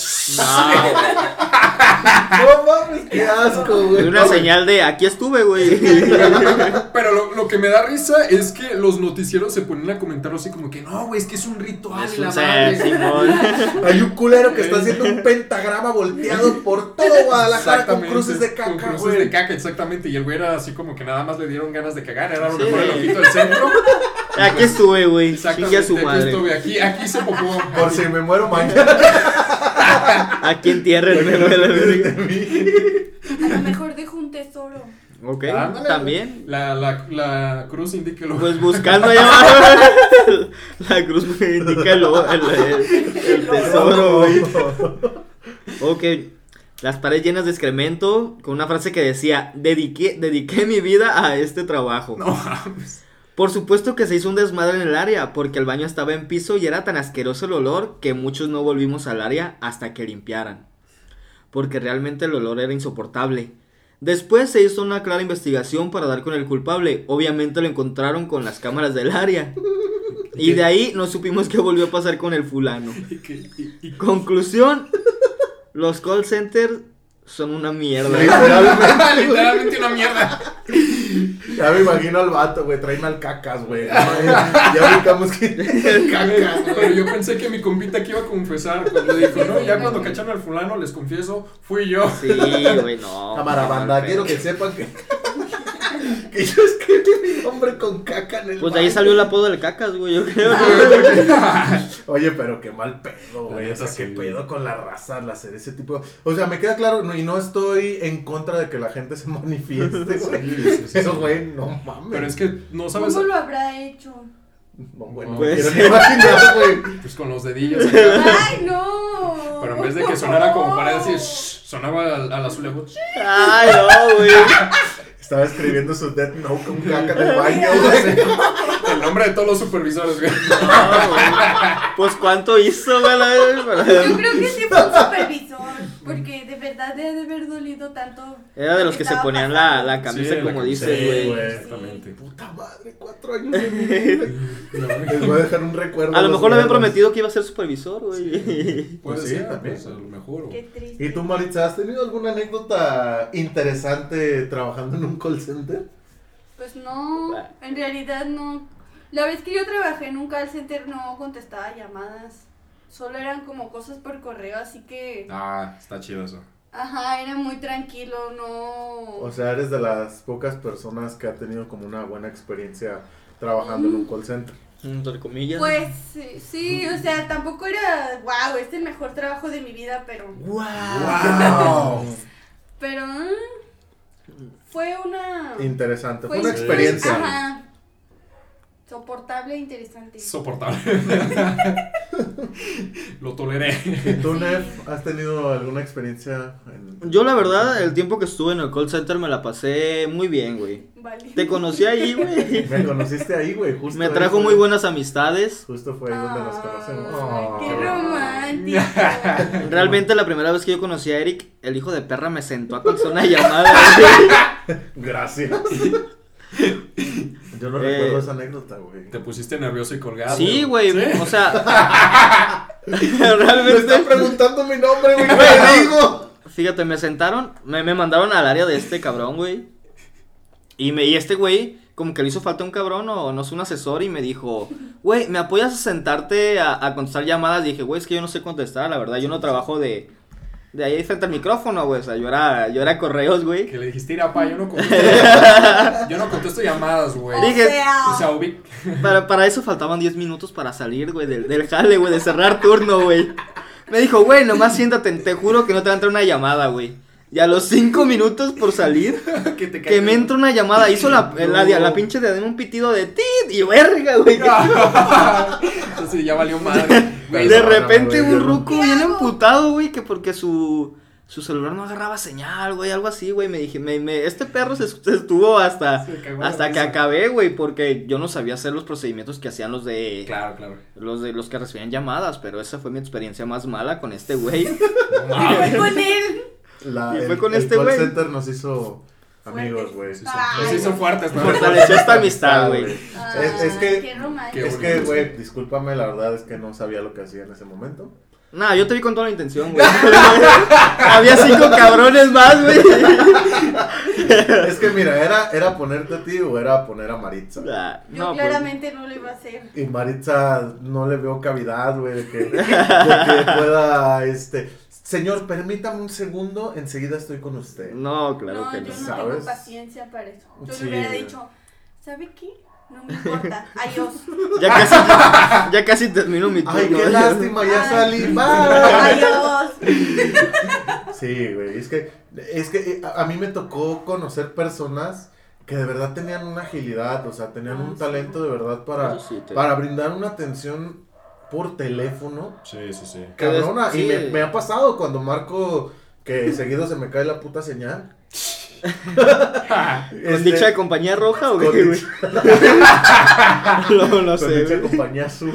Speaker 1: No mames, qué asco,
Speaker 3: Y
Speaker 1: güey.
Speaker 3: una
Speaker 1: No, güey.
Speaker 3: señal de aquí estuve, güey.
Speaker 2: Pero lo, lo que me da risa es que los noticieros se ponen a comentar así como que no, güey, es que es un ritual
Speaker 3: Es
Speaker 2: y la
Speaker 3: un
Speaker 2: madre.
Speaker 3: ser, Simón.
Speaker 1: Hay un culero que está haciendo un pentagrama volteado por todo Guadalajara con
Speaker 2: Exactamente,
Speaker 1: cruces de
Speaker 2: con
Speaker 1: caca,
Speaker 2: cruces
Speaker 1: güey.
Speaker 2: de caca, exactamente. Y el güey era así como que nada más le dieron ganas de cagar. Era a lo
Speaker 3: Sí.
Speaker 2: mejor el loquito del centro.
Speaker 3: Aquí estuve, güey. Chingue
Speaker 2: Exactamente.
Speaker 3: a su
Speaker 2: Aquí
Speaker 3: madre.
Speaker 2: estuve, aquí, aquí se popó.
Speaker 1: Por si me muero mañana.
Speaker 3: Aquí entiérrenme, güey, la verga.
Speaker 4: A lo mejor dejo un tesoro.
Speaker 3: Ok,
Speaker 2: Ándale,
Speaker 3: también.
Speaker 2: La, la, la cruz indica lo.
Speaker 3: Pues buscando allá abajo, la cruz me indica el, el, el- el tesoro, güey. Ok, las paredes llenas de excremento con una frase que decía, dediqué, dediqué mi vida a este trabajo.
Speaker 2: No mames.
Speaker 3: Por supuesto que se hizo un desmadre en el área, porque el baño estaba en piso y era tan asqueroso el olor que muchos no volvimos al área hasta que limpiaran. Porque realmente el olor era insoportable. Después se hizo una clara investigación para dar con el culpable. Obviamente lo encontraron con las cámaras del área. Y de ahí no supimos qué volvió a pasar con el fulano.
Speaker 2: Y que- y- y-
Speaker 3: Conclusión, los call centers son una mierda.
Speaker 1: Literalmente.
Speaker 2: Literalmente una mierda.
Speaker 1: Ya me imagino al vato, güey. Tráeme al cacas, güey. Ya ubicamos que el cacas,
Speaker 2: Pero
Speaker 1: güey.
Speaker 2: yo pensé que mi compita que iba a confesar cuando dijo, no, ya cuando cacharon al fulano, les confieso, fui yo.
Speaker 3: Sí, güey, no.
Speaker 1: Cámara
Speaker 3: qué
Speaker 1: banda,
Speaker 3: mal
Speaker 1: quiero
Speaker 3: pedo.
Speaker 1: que sepan que. Que yo escribí mi nombre con caca en el.
Speaker 3: Pues de ahí
Speaker 1: baño.
Speaker 3: salió el apodo del cacas, güey, yo creo.
Speaker 1: Oye, pero qué mal pedo, güey.
Speaker 2: La
Speaker 1: O sea,
Speaker 2: neta,
Speaker 1: qué
Speaker 2: sí.
Speaker 1: pedo con la raza al hacer ese tipo. O sea, me queda claro, no, y no estoy en contra de que la gente se manifieste, güey.
Speaker 2: Sí, sí, sí,
Speaker 1: Eso,
Speaker 2: sí.
Speaker 1: güey, no mames.
Speaker 2: Pero es que no sabes,
Speaker 4: ¿Cómo lo habrá hecho?
Speaker 1: No, bueno,
Speaker 3: Pues-
Speaker 1: quiero ni imaginar, güey.
Speaker 2: pues con los dedillos acá.
Speaker 4: ¡Ay, no!
Speaker 2: Pero en vez de que sonara como para decir, "Shh", sonaba al, al azulejo.
Speaker 3: Ay, no, güey.
Speaker 1: Estaba escribiendo su Death Note con caca en el baño, güey.
Speaker 2: El nombre de todos los supervisores, güey.
Speaker 3: No, güey. Pues cuánto hizo, güey. la-
Speaker 4: Yo creo que sí fue un supervisor. Porque de verdad debe de haber dolido tanto.
Speaker 3: Era de
Speaker 4: lo
Speaker 3: los que se
Speaker 4: estaba
Speaker 3: ponían la,
Speaker 4: pasando.
Speaker 3: la camisa,
Speaker 2: Sí, la
Speaker 3: como
Speaker 2: camisa,
Speaker 3: dices,
Speaker 1: sí,
Speaker 3: güey.
Speaker 1: güey.
Speaker 2: Exactamente.
Speaker 1: Puta madre, cuatro años de mi vida. Les voy a dejar un recuerdo.
Speaker 3: A lo
Speaker 1: los
Speaker 3: mejor le habían
Speaker 1: mierdas.
Speaker 3: prometido que iba a ser supervisor, güey.
Speaker 2: Puede
Speaker 1: Pues sí,
Speaker 2: ser,
Speaker 1: también.
Speaker 2: pues, a lo mejor.
Speaker 4: Qué triste.
Speaker 1: ¿Y tú, Maritza, has tenido alguna anécdota interesante trabajando en un call center?
Speaker 4: Pues no, en realidad no. La vez que yo trabajé en un call center no contestaba llamadas. Solo eran como cosas por correo, así que.
Speaker 2: Ah, está chido eso.
Speaker 4: Ajá, era muy tranquilo, no.
Speaker 1: O sea, eres de las pocas personas que ha tenido como una buena experiencia trabajando en un call center.
Speaker 3: Entre comillas.
Speaker 4: Pues sí, sí, o sea, tampoco era, wow, este es el mejor trabajo de mi vida, pero.
Speaker 1: ¡Wow!
Speaker 4: Pero. mm, fue una.
Speaker 1: Interesante, fue
Speaker 4: fue-
Speaker 1: una experiencia.
Speaker 4: Ajá. Soportable e interesante.
Speaker 2: Soportable. Lo toleré.
Speaker 1: ¿Y tú, Nef, has tenido alguna experiencia? En...
Speaker 3: Yo la verdad, el tiempo que estuve en el call center me la pasé muy bien, güey.
Speaker 4: Vale.
Speaker 3: Te conocí ahí, güey.
Speaker 1: Me conociste ahí, güey, justo.
Speaker 3: Me trajo
Speaker 1: ahí
Speaker 3: muy
Speaker 1: fue-
Speaker 3: buenas amistades.
Speaker 1: Justo fue ahí donde nos conocemos.
Speaker 4: Ay,
Speaker 1: Oh.
Speaker 4: qué romántico.
Speaker 3: Realmente la primera vez que yo conocí a Eric, el hijo de perra me sentó a contestar una llamada, güey.
Speaker 1: Gracias. Yo no
Speaker 3: Eh,
Speaker 1: recuerdo esa anécdota, güey.
Speaker 2: Te pusiste nervioso y colgado.
Speaker 3: Sí, güey,
Speaker 2: ¿Sí?
Speaker 3: o sea,
Speaker 1: Me está
Speaker 3: realmente,
Speaker 1: preguntando mi nombre, güey. ¿Qué le digo?
Speaker 3: fíjate, me sentaron, me, me mandaron al área de este cabrón, güey. Y, me, y este güey, como que le hizo falta un cabrón o no sé, un asesor y me dijo, güey, ¿me apoyas a sentarte a, a contestar llamadas? Y dije, güey, es que yo no sé contestar, la verdad, yo no trabajo de, de ahí frente al micrófono, güey, o sea, yo era, yo era correos, güey.
Speaker 2: Que le dijiste, mira, pa, yo no contesto. Yo no contesto llamadas, güey.
Speaker 4: O
Speaker 3: Dije-
Speaker 4: sea,
Speaker 2: O sea, ubic...
Speaker 3: Para, para eso faltaban diez minutos para salir, güey, del, del jale, güey, de cerrar turno, güey. Me dijo, güey, nomás siéntate, te juro que no te va a entrar una llamada, güey. Y a los cinco minutos por salir,
Speaker 2: que te
Speaker 3: que me entra una llamada, hizo la, la, la, la pinche de un pitido de tit y verga, güey.
Speaker 2: Entonces ya valió madre. Güey,
Speaker 3: De
Speaker 1: no,
Speaker 3: repente
Speaker 1: no, güey,
Speaker 3: un
Speaker 1: yo no-
Speaker 3: ruco bien emputado, güey, que porque su su celular no agarraba señal, güey, algo así, güey. Me dije, me, me, este perro se, se estuvo hasta,
Speaker 2: Se cagó la
Speaker 3: hasta que
Speaker 2: risa.
Speaker 3: acabé, güey, porque yo no sabía hacer los procedimientos que hacían los de
Speaker 2: Claro, claro.
Speaker 3: los de los que recibían llamadas, pero esa fue mi experiencia más mala con este güey.
Speaker 2: No
Speaker 4: y
Speaker 2: mames.
Speaker 4: fue con él.
Speaker 1: La,
Speaker 3: Y
Speaker 1: el,
Speaker 3: fue con
Speaker 1: el
Speaker 3: este
Speaker 1: call
Speaker 3: güey.
Speaker 1: center nos hizo amigos,
Speaker 4: Fuertes.
Speaker 1: güey.
Speaker 2: Nos hizo-
Speaker 4: Ay,
Speaker 2: Nos hizo fuertes, pero
Speaker 3: Fortaleció esta amistad, güey.
Speaker 1: Es, es que,
Speaker 4: Qué romántico.
Speaker 2: Qué
Speaker 1: es que,
Speaker 2: bonito.
Speaker 1: güey, discúlpame, la verdad es que no sabía lo que hacía en ese momento.
Speaker 3: Nah, yo te vi con toda la intención, güey. Había cinco cabrones más, güey.
Speaker 1: Es que, mira, era, era ponerte a ti o era poner a Maritza.
Speaker 3: Ah,
Speaker 4: Yo
Speaker 3: no, pues,
Speaker 4: claramente no lo iba a hacer.
Speaker 1: Y Maritza no le veo cavidad, güey, de que, de que pueda, este... Señor, permítame un segundo, enseguida estoy con usted.
Speaker 3: no, claro
Speaker 4: no,
Speaker 3: que
Speaker 4: yo
Speaker 3: no.
Speaker 4: no
Speaker 1: ¿Sabes?
Speaker 4: tengo paciencia para eso. Yo
Speaker 1: Sí,
Speaker 4: le hubiera
Speaker 1: güey.
Speaker 4: dicho, ¿sabe qué? No me importa. Adiós.
Speaker 3: Ya casi, ya casi termino mi turno.
Speaker 1: Ay, qué lástima, ya
Speaker 4: Ay.
Speaker 1: salí, bye.
Speaker 4: Adiós.
Speaker 1: Sí, güey, es que, es que eh, a, a mí me tocó conocer personas que de verdad tenían una agilidad, o sea, tenían
Speaker 4: Ah,
Speaker 1: un
Speaker 4: sí.
Speaker 1: talento de verdad para,
Speaker 3: Eso sí, te-
Speaker 1: para brindar una atención por teléfono.
Speaker 2: Sí, sí, sí.
Speaker 1: Cabrona,
Speaker 3: Sí.
Speaker 1: y me, me ha pasado cuando marco que seguido se me cae la puta señal.
Speaker 3: ¿Con
Speaker 1: Este,
Speaker 3: dicha de compañía roja o qué,
Speaker 1: con
Speaker 3: güey?
Speaker 1: dicha-
Speaker 3: No, no
Speaker 1: con
Speaker 3: sé,
Speaker 1: dicha
Speaker 3: güey.
Speaker 1: compañía azul.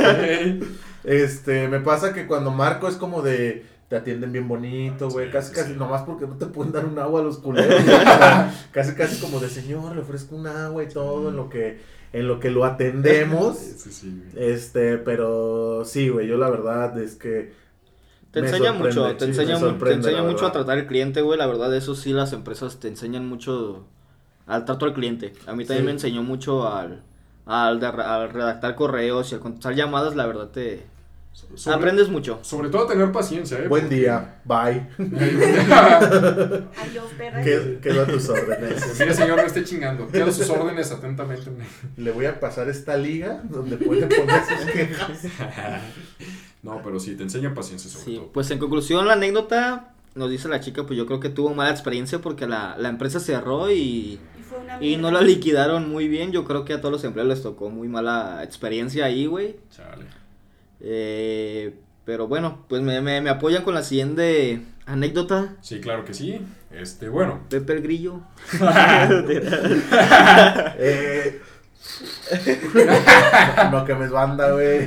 Speaker 1: Este, me pasa que cuando marco es como de, te atienden bien bonito, güey,
Speaker 2: Sí,
Speaker 1: casi
Speaker 2: sí,
Speaker 1: casi,
Speaker 2: sí.
Speaker 1: nomás porque no te pueden dar un agua a los culeros, güey, o sea, casi casi como de, señor, le ofrezco un agua y todo, en lo que, en lo que lo atendemos,
Speaker 2: Sí, sí, sí, güey.
Speaker 1: este, pero sí, güey, yo la verdad es que
Speaker 3: Te
Speaker 1: me
Speaker 3: enseña
Speaker 1: sorprende,
Speaker 3: mucho, te
Speaker 1: sí,
Speaker 3: enseña,
Speaker 1: me
Speaker 3: mu- te
Speaker 1: sorprende,
Speaker 3: enseña
Speaker 1: la
Speaker 3: mucho a
Speaker 1: verdad.
Speaker 3: tratar al cliente, güey. La verdad, eso sí, las empresas te enseñan mucho al trato al cliente. A mí también
Speaker 1: Sí.
Speaker 3: me enseñó mucho al, al, de- al redactar correos y al contestar llamadas. La verdad, te
Speaker 2: Sobre-
Speaker 3: aprendes mucho.
Speaker 2: Sobre todo tener paciencia, ¿eh?
Speaker 1: buen
Speaker 2: Porque-
Speaker 1: día, bye,
Speaker 4: Adiós, perra.
Speaker 1: Qued- quedo a tus órdenes.
Speaker 2: Mire, señor, no esté chingando. Quedo a sus órdenes atentamente.
Speaker 1: Le voy a pasar esta liga donde puede poner sus quejas.
Speaker 2: No, pero sí, te enseña paciencia sobre
Speaker 3: Sí,
Speaker 2: todo.
Speaker 3: pues en conclusión, la anécdota nos dice la chica, pues yo creo que tuvo mala experiencia porque la, la empresa cerró y,
Speaker 4: Y fue una
Speaker 3: y no
Speaker 4: mierda.
Speaker 3: la liquidaron muy bien. Yo creo que a todos los empleados les tocó muy mala experiencia ahí, güey.
Speaker 2: Chale.
Speaker 3: Eh, pero bueno, pues me, me, me apoyan con la siguiente anécdota.
Speaker 2: Sí, claro que sí. Este, bueno.
Speaker 3: Pepe el Grillo.
Speaker 1: Eh, no que me banda, güey.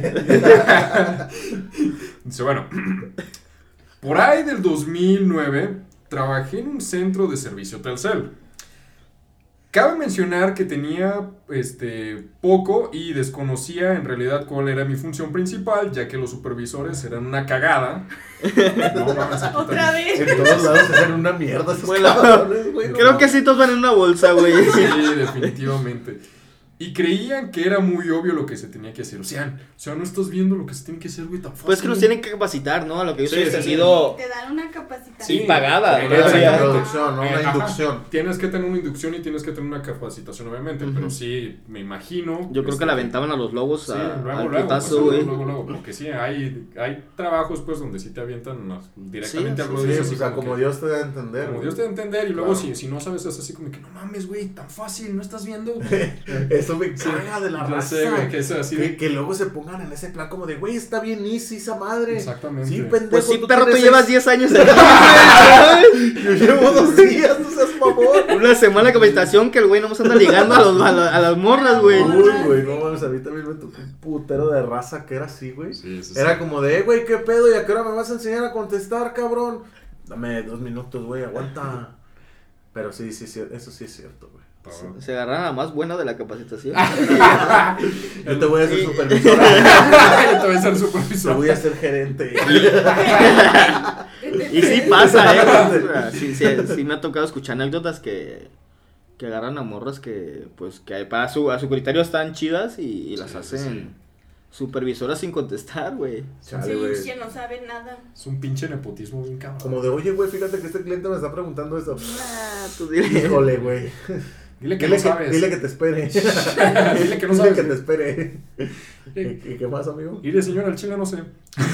Speaker 2: Dice, bueno. Por ahí del dos mil nueve trabajé en un centro de servicio Telcel. Cabe mencionar que tenía este poco y desconocía en realidad cuál era mi función principal, ya que los supervisores eran una cagada. No, mames, aquí
Speaker 4: Otra
Speaker 2: también.
Speaker 4: vez.
Speaker 1: En todos lados hacen una mierda esos
Speaker 3: Bueno,
Speaker 1: cabrones, güey. no
Speaker 3: Creo
Speaker 1: mames.
Speaker 3: que sí todos van en una bolsa, güey.
Speaker 2: Sí, definitivamente. Y creían que era muy obvio lo que se tenía que hacer. O sea, o sea, no estás viendo lo que se tiene que hacer, güey, tan fácil.
Speaker 3: Pues que los tienen que capacitar, ¿no? A lo que yo
Speaker 2: Sí,
Speaker 3: he
Speaker 2: sí, sí.
Speaker 3: entendido.
Speaker 4: Te dan una capacitación.
Speaker 3: Sí, pagada,
Speaker 2: eh,
Speaker 3: ¿no?
Speaker 1: Es una
Speaker 2: exactamente.
Speaker 1: introducción, ¿no?
Speaker 2: Eh,
Speaker 1: Una
Speaker 2: ajá.
Speaker 1: inducción.
Speaker 2: Tienes que tener una inducción y tienes que tener una capacitación, obviamente.
Speaker 3: Ujú.
Speaker 2: Pero sí, me imagino.
Speaker 3: Yo creo
Speaker 2: este,
Speaker 3: que la aventaban a los lobos
Speaker 2: Sí,
Speaker 3: a-
Speaker 2: luego,
Speaker 3: al
Speaker 2: luego,
Speaker 3: putazo,
Speaker 2: pues,
Speaker 3: güey.
Speaker 2: luego, luego, porque sí, hay, hay trabajos pues donde sí te avientan ¿no? directamente
Speaker 3: Sí,
Speaker 2: al
Speaker 3: sí,
Speaker 2: ruedo.
Speaker 1: Sí,
Speaker 2: y es
Speaker 1: o
Speaker 2: así
Speaker 1: sea, como
Speaker 2: que-
Speaker 1: Dios te da a entender.
Speaker 2: como
Speaker 1: güey.
Speaker 2: Dios te da a entender y luego
Speaker 1: Claro.
Speaker 2: si, si no sabes es así como que no mames, güey, tan fácil, no estás viendo.
Speaker 1: Es eso me caga de la
Speaker 2: Yo
Speaker 1: raza.
Speaker 2: sé, güey, que eso así
Speaker 1: que,
Speaker 2: de-
Speaker 1: que luego se pongan en ese plan como de, güey, está bien easy esa madre.
Speaker 2: Exactamente.
Speaker 1: Sí, pendejo.
Speaker 3: Pues sí,
Speaker 1: tú
Speaker 3: perro, tú
Speaker 1: tienes
Speaker 3: llevas
Speaker 1: seis-
Speaker 3: diez años aquí, güey.
Speaker 1: Yo llevo dos días, no seas mamón.
Speaker 3: Una semana de capacitación que el güey nomás anda ligando a, los, a, la- a las morras, güey.
Speaker 1: Uy, güey, no mames, a mí también me tocó un putero de raza que era así, güey.
Speaker 2: Sí, sí, sí.
Speaker 1: Era como de, eh, güey, ¿qué pedo? ¿Y a qué hora me vas a enseñar a contestar, cabrón? Dame dos minutos, güey, aguanta. Pero sí, sí, sí, eso sí es cierto, güey.
Speaker 2: Todo.
Speaker 3: Se agarran a la más buena de la capacitación.
Speaker 1: Yo te voy a hacer
Speaker 3: Sí.
Speaker 1: supervisora.
Speaker 2: Yo te voy a ser
Speaker 1: Te
Speaker 2: supervisor.
Speaker 1: voy a ser gerente.
Speaker 3: Y sí pasa, ¿eh? O sea, sí, sí, sí me ha tocado escuchar anécdotas que, que agarran a morras que, pues, que para su, a su criterio están chidas y, y las
Speaker 2: Sí,
Speaker 3: hacen
Speaker 2: sí.
Speaker 3: supervisoras sin contestar, güey.
Speaker 1: Chale, güey.
Speaker 4: Sí, que no saben nada.
Speaker 2: Es un pinche nepotismo bien cabrón.
Speaker 1: Como de, oye, güey, fíjate que este cliente me está preguntando esto.
Speaker 3: Ah, tú dile.
Speaker 1: Híjole, güey.
Speaker 2: Dile que
Speaker 1: Dile
Speaker 2: no
Speaker 1: que,
Speaker 2: sabes.
Speaker 1: dile que te espere.
Speaker 2: Dile que no
Speaker 1: Dile
Speaker 2: sabes.
Speaker 1: que te espere. ¿Y, y qué más, amigo?
Speaker 2: Dile, señora, al chile no sé.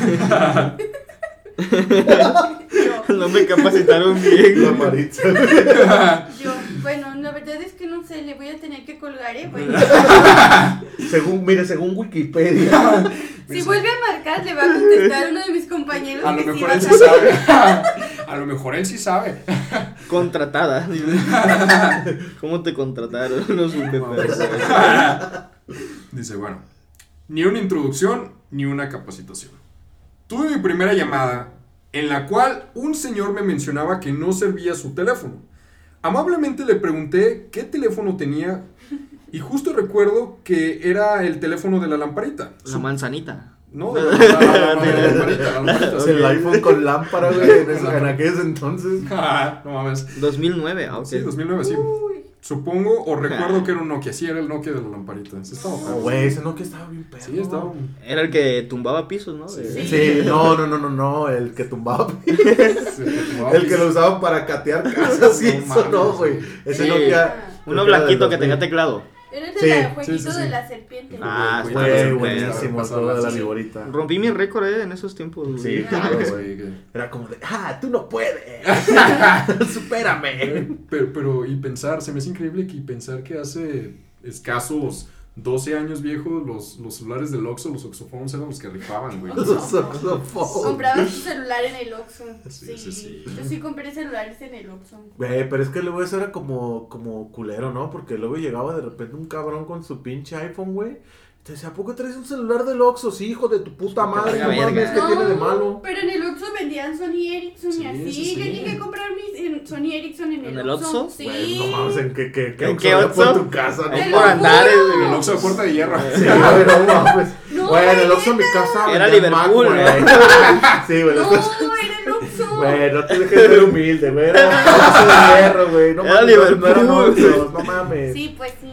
Speaker 4: Yo,
Speaker 3: No me capacitaron bien.
Speaker 1: La Maritza.
Speaker 4: yo, bueno, la verdad es que no sé, le voy a tener que colgar, ¿eh? Bueno,
Speaker 1: Según, mire, según Wikipedia.
Speaker 4: si vuelve a marcar, le va a contestar uno de mis compañeros.
Speaker 2: A lo
Speaker 4: que sí
Speaker 2: mejor
Speaker 4: va
Speaker 2: él
Speaker 4: a
Speaker 2: sí
Speaker 4: saber.
Speaker 2: sabe. A lo mejor él sí sabe.
Speaker 3: Contratada. ¿Cómo te contrataron? No supe, pero.
Speaker 2: Dice, bueno, ni una introducción ni una capacitación. Tuve mi primera llamada en la cual un señor me mencionaba que no servía su teléfono. Amablemente le pregunté qué teléfono tenía y justo recuerdo que era el teléfono de la lamparita.
Speaker 3: La manzanita.
Speaker 2: No, de la, la- la- la- la lamparita, la lamparita,
Speaker 1: Es
Speaker 2: sí.
Speaker 1: el iPhone con lámpara, güey, en, ese- en aquellos entonces.
Speaker 2: Ah, no mames.
Speaker 3: dos mil nueve, ah, ok.
Speaker 2: Sí, dos mil nueve, sí.
Speaker 4: Uy,
Speaker 2: Supongo o recuerdo que era un Nokia. Sí, era el Nokia de la lamparita. Sí, estaba
Speaker 1: No,
Speaker 2: perro.
Speaker 1: güey, ese no que estaba bien perro.
Speaker 2: Sí, estaba.
Speaker 3: Era el que tumbaba pisos, ¿no?
Speaker 2: Sí.
Speaker 3: De-
Speaker 1: Sí, no, no, no, no, no, el que tumbaba.
Speaker 2: Sí,
Speaker 1: El que lo usaban para catear casas y
Speaker 2: No
Speaker 1: eso
Speaker 2: mames,
Speaker 1: no, güey. Ese
Speaker 3: Sí.
Speaker 1: Nokia.
Speaker 3: Uno
Speaker 1: creo que era
Speaker 3: blanquito
Speaker 1: del
Speaker 3: que tenía
Speaker 1: dos mil.
Speaker 3: teclado.
Speaker 4: era el de
Speaker 1: Sí,
Speaker 4: la
Speaker 2: sí,
Speaker 4: jueguito
Speaker 2: sí, sí.
Speaker 4: de la serpiente. ¿no?
Speaker 3: Ah,
Speaker 2: Güey,
Speaker 3: está
Speaker 1: Güey,
Speaker 3: bien,
Speaker 1: buenísimo el
Speaker 2: pasaba,
Speaker 1: juego de la
Speaker 2: sí.
Speaker 1: viborita.
Speaker 3: Rompí mi récord, eh, en esos tiempos. güey.
Speaker 1: Sí, claro,
Speaker 2: Sí,
Speaker 1: güey.
Speaker 2: que-
Speaker 1: Era como de, ah, tú no puedes. Supérame.
Speaker 2: Pero, pero, y pensar, se me hace increíble que pensar que hace escasos doce años viejos los, los celulares del Oxxo, los Oxophones eran los que rifaban, güey.
Speaker 1: Los saxofones.
Speaker 4: Comprabas tu celular en el Oxxo.
Speaker 2: Sí,
Speaker 4: Sí,
Speaker 2: sí, sí.
Speaker 4: Yo sí compré celulares en el Oxxo.
Speaker 1: Güey, pero es que luego eso era como, como culero, ¿no? Porque luego llegaba de repente un cabrón con su pinche iPhone, güey. Te decía, ¿a poco traes un celular del Oxxo? Sí, hijo de tu puta madre,
Speaker 3: Verga,
Speaker 1: no mames,
Speaker 3: verga.
Speaker 1: ¿qué tiene de malo?
Speaker 4: Pero en el Oxxo vendían Sony Ericsson
Speaker 2: Sí,
Speaker 4: y así.
Speaker 2: sí, sí.
Speaker 4: Yo llegué a comprar mis en Sony Ericsson en el,
Speaker 3: ¿En el
Speaker 4: Oxxo.
Speaker 3: Oxxo?
Speaker 4: Sí.
Speaker 1: Güey, no mames, ¿en qué, qué, qué
Speaker 3: ¿En
Speaker 1: Oxxo
Speaker 3: qué
Speaker 1: había por
Speaker 3: Oxxo?
Speaker 1: tu casa? No,
Speaker 3: Ahí
Speaker 4: Te
Speaker 3: por
Speaker 4: lo
Speaker 3: andares,
Speaker 4: juro.
Speaker 2: El
Speaker 3: güey.
Speaker 2: Oxxo de puerta de hierro.
Speaker 1: Sí, güey, no mames.
Speaker 4: No,
Speaker 1: Bueno, el
Speaker 4: güey,
Speaker 1: Oxxo en mi casa
Speaker 3: Era
Speaker 1: vendía Mac,
Speaker 3: Liverpool,
Speaker 1: güey. Sí, güey,
Speaker 4: No,
Speaker 1: los Oxxo-
Speaker 4: era el Oxxo.
Speaker 1: Güey, no te dejes de ser humilde, güey. Era Oxxo de hierro, güey. No
Speaker 3: Era
Speaker 1: mames, no eran
Speaker 3: Liverpool.
Speaker 1: Oxxos, no mames.
Speaker 4: Sí, pues sí.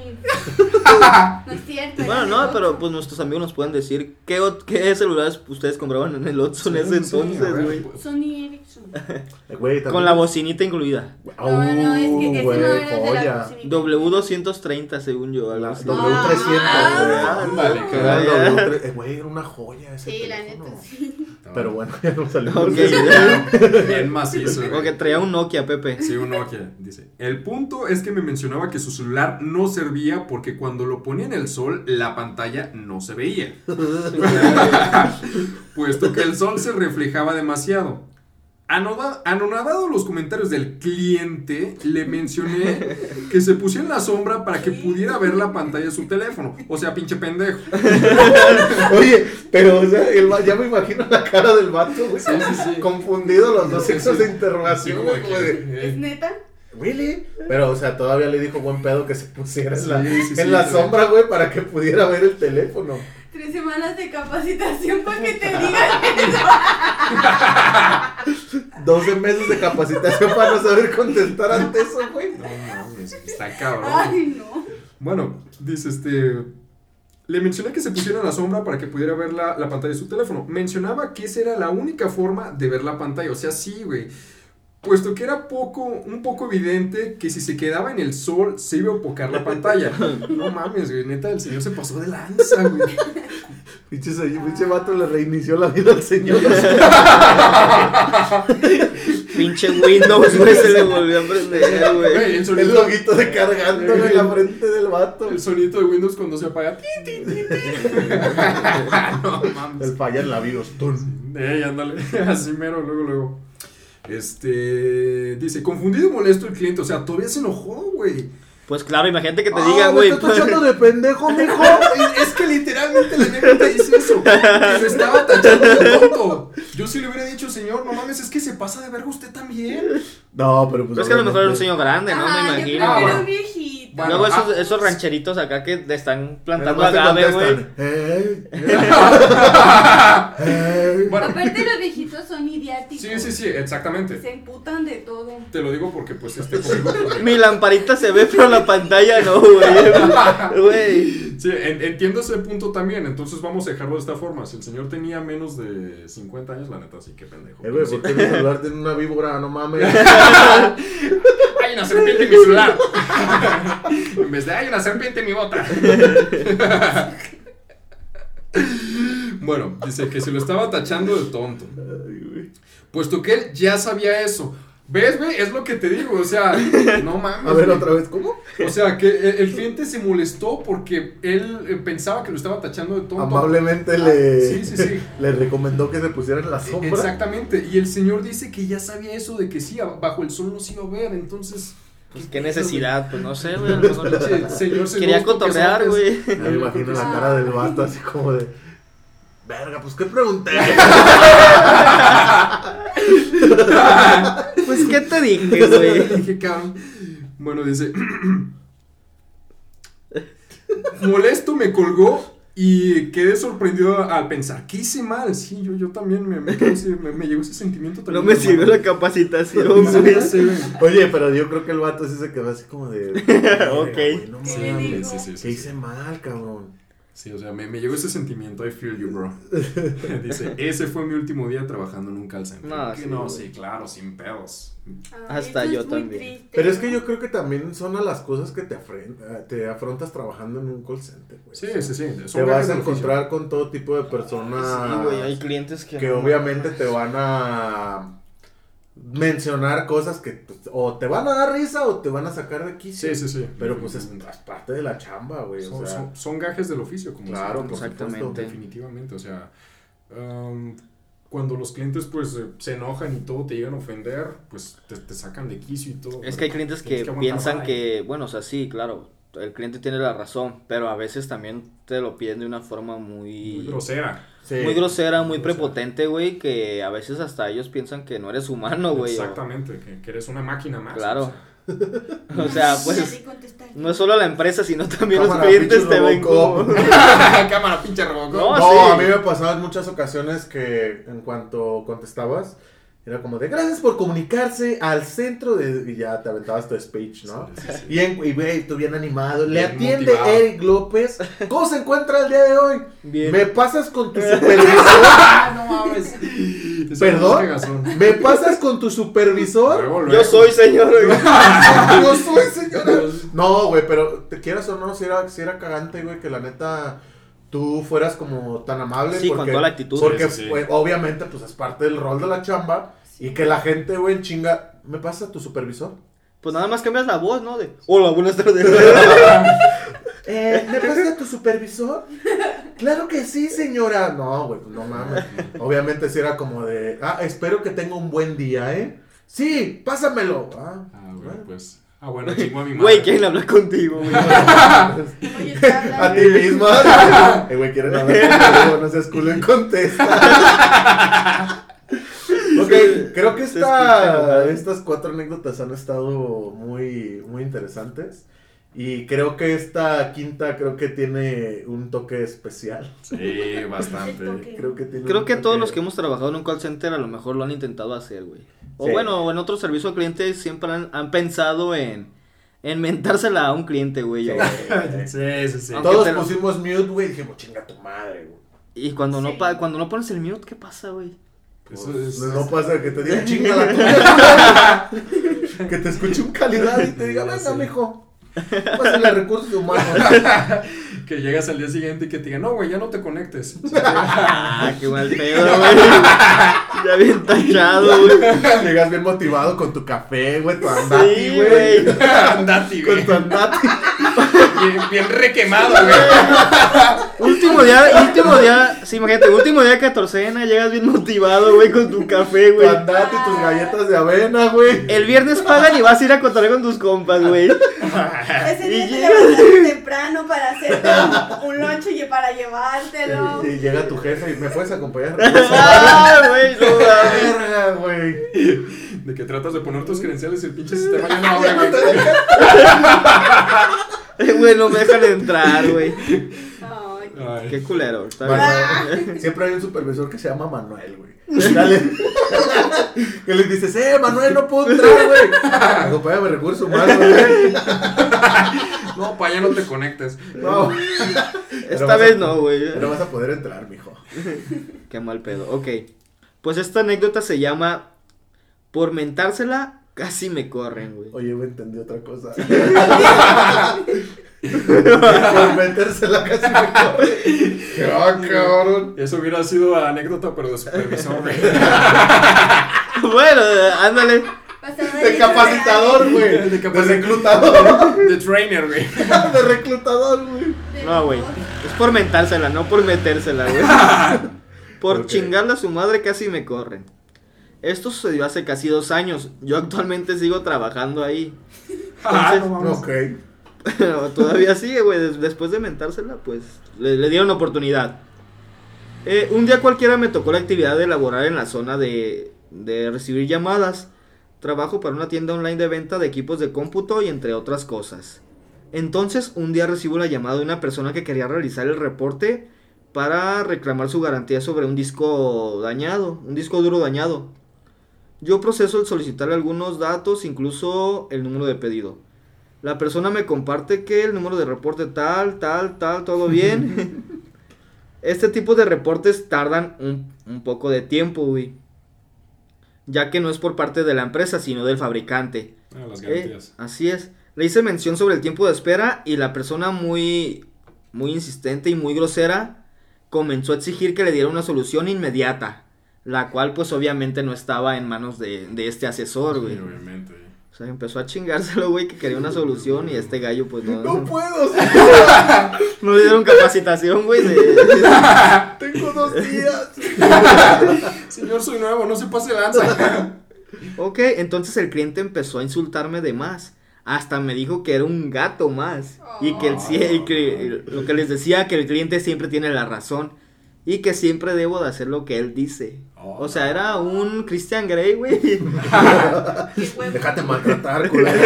Speaker 4: No es cierto.
Speaker 3: Bueno,
Speaker 4: era el
Speaker 3: no,
Speaker 4: Oxxo.
Speaker 3: pero pues nuestros amigos nos pueden decir qué, ot- qué celulares ustedes compraban en el Oxxo en
Speaker 2: Sí,
Speaker 3: ese
Speaker 2: sí, a
Speaker 3: entonces,
Speaker 2: ver,
Speaker 3: güey.
Speaker 2: pues,
Speaker 4: Sony Ericsson.
Speaker 1: Eh, güey, también-
Speaker 3: Con la bocinita incluida.
Speaker 1: Uh,
Speaker 4: No, no, es que ese
Speaker 1: güey,
Speaker 4: no era de la
Speaker 1: joya.
Speaker 4: bocinita.
Speaker 3: W doscientos treinta, según yo. Algo
Speaker 1: La
Speaker 3: así.
Speaker 1: W trescientos,
Speaker 4: Ah,
Speaker 1: güey.
Speaker 2: ándale,
Speaker 1: Que
Speaker 2: que
Speaker 1: era el
Speaker 3: vaya.
Speaker 1: W tres- eh, güey, era una joya ese
Speaker 4: Sí, la
Speaker 1: teléfono.
Speaker 4: neta, sí.
Speaker 1: Pero bueno, ya no salimos
Speaker 3: Ok,
Speaker 1: de eso.
Speaker 2: bien macizo, güey.
Speaker 3: Porque traía un Nokia, Pepe.
Speaker 2: Sí, un Nokia, dice. El punto es que me mencionaba que su celular no servía porque cuando lo ponía en el sol, la pantalla no se veía. Puesto que el sol se reflejaba demasiado. Anoda- Anonadado los comentarios del cliente, le mencioné que se pusiera en la sombra para que pudiera ver la pantalla de su teléfono. O sea, pinche pendejo.
Speaker 1: Oye, pero o sea, el va- ya me imagino la cara del vato, güey.
Speaker 2: Sí, sí, sí.
Speaker 1: Confundido los dos
Speaker 2: Sí,
Speaker 1: signos
Speaker 2: sí.
Speaker 1: de interrogación, güey. como de,
Speaker 2: Eh,
Speaker 4: ¿Es neta?
Speaker 1: ¿Really? Pero, o sea, todavía le dijo buen pedo que se pusiera en la,
Speaker 2: Sí, sí,
Speaker 1: en
Speaker 2: sí,
Speaker 1: la
Speaker 2: sí.
Speaker 1: sombra, güey, para que pudiera ver el teléfono.
Speaker 4: Tres semanas de capacitación para que te digan eso.
Speaker 1: doce meses de capacitación para no saber contestar ante eso, güey.
Speaker 2: No mames, está cabrón.
Speaker 4: Ay, no.
Speaker 2: Bueno, dice este. Le mencioné que se pusiera en la sombra para que pudiera ver la, la pantalla de su teléfono. Mencionaba que esa era la única forma de ver la pantalla. O sea, sí, güey. Puesto que era poco, un poco evidente que si se quedaba en el sol se iba a opacar la pantalla. No mames, güey. Neta, el señor se pasó de lanza, güey.
Speaker 1: Pinche, pinche vato le reinició la vida al señor.
Speaker 3: Pinche Windows, güey, se le volvió a prender, güey.
Speaker 2: Güey, el
Speaker 1: El
Speaker 2: sonido,
Speaker 1: loguito de cargando en la frente del vato.
Speaker 2: el sonido de Windows cuando se apaga. Tin, tin, tin, tin. No mames.
Speaker 1: El falla en labios. Tun.
Speaker 2: Ey, ándale, así mero, luego, luego. Este, dice, confundido y molesto el cliente, o sea, todavía se enojó, güey.
Speaker 3: Pues claro, imagínate que te
Speaker 1: Ah,
Speaker 3: digan,
Speaker 1: me
Speaker 3: güey.
Speaker 1: estás tachando de pendejo, mijo.
Speaker 2: Es que literalmente la anécdota dice eso, que me estaba tachando de tonto. Yo sí le hubiera dicho, señor, no mames, es que se pasa de verga usted también.
Speaker 1: No, pero pues.
Speaker 3: Pero es que a lo mejor era un señor grande, ¿no?
Speaker 4: Ajá,
Speaker 3: Me
Speaker 4: yo
Speaker 3: imagino.
Speaker 4: creo que era
Speaker 2: Ah,
Speaker 4: un viejito.
Speaker 2: Bueno,
Speaker 3: Luego esos,
Speaker 2: ah,
Speaker 3: esos rancheritos acá que te están plantando
Speaker 1: Además te
Speaker 3: agave, güey.
Speaker 1: contestan, "Hey, hey".
Speaker 2: Bueno,
Speaker 4: Aparte los viejitos son idiáticos.
Speaker 2: sí, sí, sí, exactamente.
Speaker 4: Se emputan de todo.
Speaker 2: Te lo digo porque, pues, este conmigo.
Speaker 3: Mi lamparita se ve, pero la pantalla no, güey. Güey.
Speaker 2: Sí, en- entiendo ese punto también, entonces vamos a dejarlo de esta forma. Si el señor tenía menos de cincuenta años, la neta, sí, qué pendejo.
Speaker 1: Eh, güey, ¿por qué mi celular tiene una víbora? No mames.
Speaker 2: Hay una serpiente en mi celular. En vez de hay una serpiente en mi bota. Bueno, dice que se lo estaba tachando de tonto. Puesto que él ya sabía eso. ¿Ves, güey? Es lo que te digo, o sea, no mames.
Speaker 1: A ver,
Speaker 2: güey.
Speaker 1: otra vez, ¿cómo?
Speaker 2: O sea, que el, el cliente se molestó porque él eh, pensaba que lo estaba tachando de tonto.
Speaker 1: Amablemente
Speaker 2: Ah,
Speaker 1: le,
Speaker 2: sí, sí, sí.
Speaker 1: le recomendó que se pusiera en la sombra.
Speaker 2: Exactamente. Y el señor dice que ya sabía eso de que sí, bajo el sol no se iba a ver, entonces.
Speaker 3: Pues qué necesidad, pues no sé, güey. a lo mejor-
Speaker 2: Pinche señor se
Speaker 3: Quería
Speaker 2: gusto que
Speaker 3: cotorrear,
Speaker 2: sabes.
Speaker 3: güey.
Speaker 1: Ya me imagino la cara del vato así como de. Verga, pues qué pregunté.
Speaker 3: Pues qué te dije, güey.
Speaker 2: Dije, cabrón. Bueno, dice. Molesto me colgó y quedé sorprendido al pensar, ¿qué hice mal? Sí, yo, yo también me, me, quedé así, me, me llegó ese sentimiento
Speaker 3: No
Speaker 2: también.
Speaker 3: me
Speaker 2: de
Speaker 3: sirvió
Speaker 2: mal.
Speaker 3: la capacitación,
Speaker 2: Sí,
Speaker 3: güey.
Speaker 2: ya sé, güey.
Speaker 1: Oye, pero yo creo que el vato sí se quedó así como de.
Speaker 3: Ok.
Speaker 1: Güey, no
Speaker 4: Sí,
Speaker 1: mames.
Speaker 4: digo.
Speaker 2: Sí, sí, sí,
Speaker 1: ¿Qué
Speaker 2: sí.
Speaker 1: hice mal, cabrón?
Speaker 2: Sí, o sea, me, me llegó ese sentimiento, I feel you, bro. Dice, ese fue mi último día trabajando en un call center.
Speaker 3: No,
Speaker 2: Que
Speaker 3: sí,
Speaker 2: no,
Speaker 3: güey.
Speaker 2: sí, claro, sin pedos.
Speaker 4: Ay,
Speaker 3: Hasta
Speaker 4: eso
Speaker 3: yo
Speaker 4: es muy
Speaker 3: también.
Speaker 4: triste,
Speaker 1: Pero es
Speaker 4: ¿no?
Speaker 1: que yo creo que también son a las cosas que te, afren- te afrontas trabajando en un call center, güey.
Speaker 2: Sí, sí, sí.
Speaker 1: Te
Speaker 2: son
Speaker 1: vas
Speaker 2: gajes
Speaker 1: a
Speaker 2: del oficio.
Speaker 1: encontrar con todo tipo de personas
Speaker 3: Sí, güey, hay clientes que.
Speaker 1: que
Speaker 3: no
Speaker 1: obviamente
Speaker 3: mames.
Speaker 1: te van a mencionar cosas que pues, o te van a dar risa o te van a sacar de quicio.
Speaker 2: Sí, sí, sí.
Speaker 1: Pero pues es, es parte de la chamba, güey. O
Speaker 2: Son,
Speaker 1: sea,
Speaker 2: son, son gajes del oficio, como
Speaker 1: claro,
Speaker 2: se
Speaker 1: por
Speaker 3: exactamente.
Speaker 1: supuesto.
Speaker 2: definitivamente, o sea, um, cuando los clientes pues eh, se enojan y todo, te llegan a ofender, pues te, te sacan de quicio y todo.
Speaker 3: Es que hay clientes que
Speaker 2: Tienes que aguantar
Speaker 3: piensan
Speaker 2: vara.
Speaker 3: que, bueno, o sea, sí, claro, el cliente tiene la razón, pero a veces también te lo piden de una forma muy...
Speaker 2: Muy grosera.
Speaker 1: Sí.
Speaker 3: Muy grosera, muy
Speaker 2: Muy grosera.
Speaker 3: prepotente, güey, que a veces hasta ellos piensan que no eres humano, güey. o-
Speaker 2: Exactamente, que, que eres una máquina más.
Speaker 3: Claro.
Speaker 2: o sea.
Speaker 3: O sea,
Speaker 4: Ya
Speaker 3: pues,
Speaker 4: sé contestar.
Speaker 3: no es solo la empresa, sino también los
Speaker 1: Cámara,
Speaker 3: clientes
Speaker 1: pinche
Speaker 3: te ven
Speaker 1: Robocop.
Speaker 3: como...
Speaker 2: Cámara, pinche Robocop.
Speaker 3: No,
Speaker 1: No,
Speaker 3: sí.
Speaker 1: a mí me pasaba en muchas ocasiones que en cuanto contestabas, era como de gracias por comunicarse al centro de... Y ya te aventabas tu speech, ¿no?
Speaker 2: Sí, sí, sí.
Speaker 1: Bien, y güey, tú bien animado. Le
Speaker 2: Bien
Speaker 1: atiende
Speaker 2: motivado.
Speaker 1: Eric López. ¿Cómo se encuentra el día de hoy?
Speaker 3: Bien.
Speaker 1: ¿Me pasas con tu supervisor?
Speaker 2: Ah, no mames. Es
Speaker 1: ¿Perdón?
Speaker 2: un cagazón.
Speaker 1: ¿Me pasas con tu supervisor?
Speaker 2: Luego, luego.
Speaker 3: Yo soy, señor.
Speaker 1: Yo soy, señora. No, güey, pero te quieras o no, si era, si era cagante, güey, que la neta tú fueras como tan amable.
Speaker 3: Sí, con
Speaker 1: porque,
Speaker 3: toda la actitud.
Speaker 1: Porque,
Speaker 2: Sí, sí, sí.
Speaker 1: pues, obviamente, pues es parte del rol de la chamba. Y que la gente, güey, en chinga, ¿me pasa tu supervisor?
Speaker 3: Pues nada más cambias la voz, ¿no? De, hola, buenas tardes.
Speaker 1: Eh, ¿me pasa tu supervisor? Claro que sí, señora. No, güey, no mames. Obviamente sí era como de, ah, espero que tenga un buen día, ¿eh? Sí, pásamelo. Ah,
Speaker 2: Ah, güey,
Speaker 1: bueno.
Speaker 2: pues. Ah, bueno, chingo a mi madre.
Speaker 3: Güey, quieren hablar contigo, güey.
Speaker 4: Oye, está hablando.
Speaker 1: A ti misma. Eh, güey, quieren hablar contigo, no seas culo en contesta. Ok, creo que
Speaker 3: Se
Speaker 1: esta,
Speaker 3: escucha, ¿no?
Speaker 1: estas cuatro anécdotas han estado muy, muy interesantes. Y creo que esta quinta creo que tiene un toque especial.
Speaker 2: Sí, bastante.
Speaker 1: Creo que tiene
Speaker 3: Creo
Speaker 1: un
Speaker 3: que
Speaker 1: toque-
Speaker 3: todos los que hemos trabajado en un call center a lo mejor lo han intentado hacer, güey. O
Speaker 1: Sí.
Speaker 3: bueno, o en otro servicio al cliente siempre han, han pensado en, en mentársela a un cliente, güey.
Speaker 1: Sí.
Speaker 3: o-
Speaker 2: Sí, sí, sí.
Speaker 3: Aunque
Speaker 1: Todos
Speaker 3: te lo-
Speaker 1: pusimos mute, güey, y dijimos, chinga tu madre, güey.
Speaker 3: Y cuando no
Speaker 4: Sí.
Speaker 3: pa- cuando no pones el mute, ¿qué pasa, güey?
Speaker 2: Eso
Speaker 1: Pues,
Speaker 2: es-
Speaker 1: no pasa que te diga chinga la tuya. Que te escuche un calidad y te diga,
Speaker 2: Ya
Speaker 1: venga,
Speaker 2: sé.
Speaker 1: mijo. Pásale a recursos humanos.
Speaker 2: Que llegas al día siguiente y que te digan, no, güey, ya no te conectes.
Speaker 3: Ah, qué mal pedo, güey. Ya bien tachado, güey.
Speaker 1: Llegas bien motivado con tu café, güey, tu andati,
Speaker 3: Sí,
Speaker 1: güey.
Speaker 3: güey.
Speaker 2: Andati,
Speaker 1: Con
Speaker 2: güey.
Speaker 1: tu andati.
Speaker 2: Bien, bien requemado, güey.
Speaker 3: Último día, último día, sí, imagínate, último día de catorcena, llegas bien motivado, güey, con tu café,
Speaker 1: Tu
Speaker 3: güey.
Speaker 1: andati, tus galletas de avena, güey.
Speaker 3: El viernes pagan y vas a ir a contar con tus compas, güey.
Speaker 4: Ese día
Speaker 3: Y
Speaker 4: te
Speaker 3: llega-
Speaker 4: levantaste temprano para hacerte un, un lunch y para llevártelo.
Speaker 1: Y llega tu jefe y me puedes acompañar.
Speaker 3: Ah, güey, no mames.
Speaker 1: Verga, güey.
Speaker 2: De que tratas de poner tus credenciales y el pinche sistema ya no abre, güey.
Speaker 3: Eh, güey, no me dejan entrar, güey.
Speaker 4: Ay,
Speaker 2: Ay.
Speaker 3: Qué culero. Está
Speaker 1: Manuel.
Speaker 3: bien.
Speaker 1: Siempre hay un supervisor que se llama Manuel, güey. Dale. Que le dices, eh, Manuel, no puedo entrar, güey. Acompáñame recursos humanos, güey.
Speaker 2: No, pa' allá no te conectes.
Speaker 1: No.
Speaker 3: Esta vez no, güey.
Speaker 1: No vas a poder entrar, mijo.
Speaker 3: Qué mal pedo. Ok. Pues esta anécdota se llama Por mentársela, casi me corren, güey.
Speaker 1: Oye, güey, entendí otra cosa. Por metérsela casi me corre. ¡Ah, cabrón!
Speaker 2: Eso hubiera sido anécdota, pero de supervisor, güey.
Speaker 3: Bueno, ándale.
Speaker 4: pasada
Speaker 1: De capacitador, güey.
Speaker 2: De
Speaker 1: De
Speaker 2: capaci-
Speaker 1: reclutador.
Speaker 2: De trainer, güey.
Speaker 1: De reclutador, güey.
Speaker 4: de
Speaker 3: No, güey.
Speaker 4: voz.
Speaker 3: Es por mentársela, no por metérsela, güey. Por
Speaker 1: Ok.
Speaker 3: chingarle a su madre casi me corren. Esto sucedió hace casi dos años. Yo actualmente sigo trabajando ahí.
Speaker 2: Ah, no mames.
Speaker 1: Ok.
Speaker 3: Pero todavía sigue, güey. Des- después de mentársela, pues le, le dieron oportunidad. Eh, un día cualquiera me tocó la actividad de elaborar en la zona de, de recibir llamadas. Trabajo para una tienda online de venta de equipos de cómputo y entre otras cosas. Entonces, un día recibo la llamada de una persona que quería realizar el reporte para reclamar su garantía sobre un disco dañado, un disco duro dañado. Yo proceso el solicitarle algunos datos, incluso el número de pedido. La persona me comparte que el número de reporte tal, tal, tal, todo bien. Este tipo de reportes tardan un, un poco de tiempo, güey. Ya que no es por parte de la empresa, sino del fabricante.
Speaker 2: Ah, las
Speaker 3: Eh,
Speaker 2: garantías.
Speaker 3: así es. Le hice mención sobre el tiempo de espera y la persona muy, muy insistente y muy grosera comenzó a exigir que le diera una solución inmediata. La cual pues obviamente no estaba en manos de, de este asesor, güey.
Speaker 2: Sí, obviamente.
Speaker 3: O sea, empezó a chingárselo, güey, que quería una solución y este gallo pues no...
Speaker 1: No puedo,
Speaker 3: No le dieron capacitación, güey, de...
Speaker 1: tengo dos días.
Speaker 2: Señor, soy nuevo, no se pase lanza.
Speaker 3: Ok, entonces el cliente empezó a insultarme de más. Hasta me dijo que era un gato más. Y que, el, cie- y que lo que les decía, que el cliente siempre tiene la razón. Y que siempre debo de hacer lo que él dice. O sea, era un Christian Grey, güey.
Speaker 4: Qué huevo.
Speaker 1: Déjate maltratar, culero.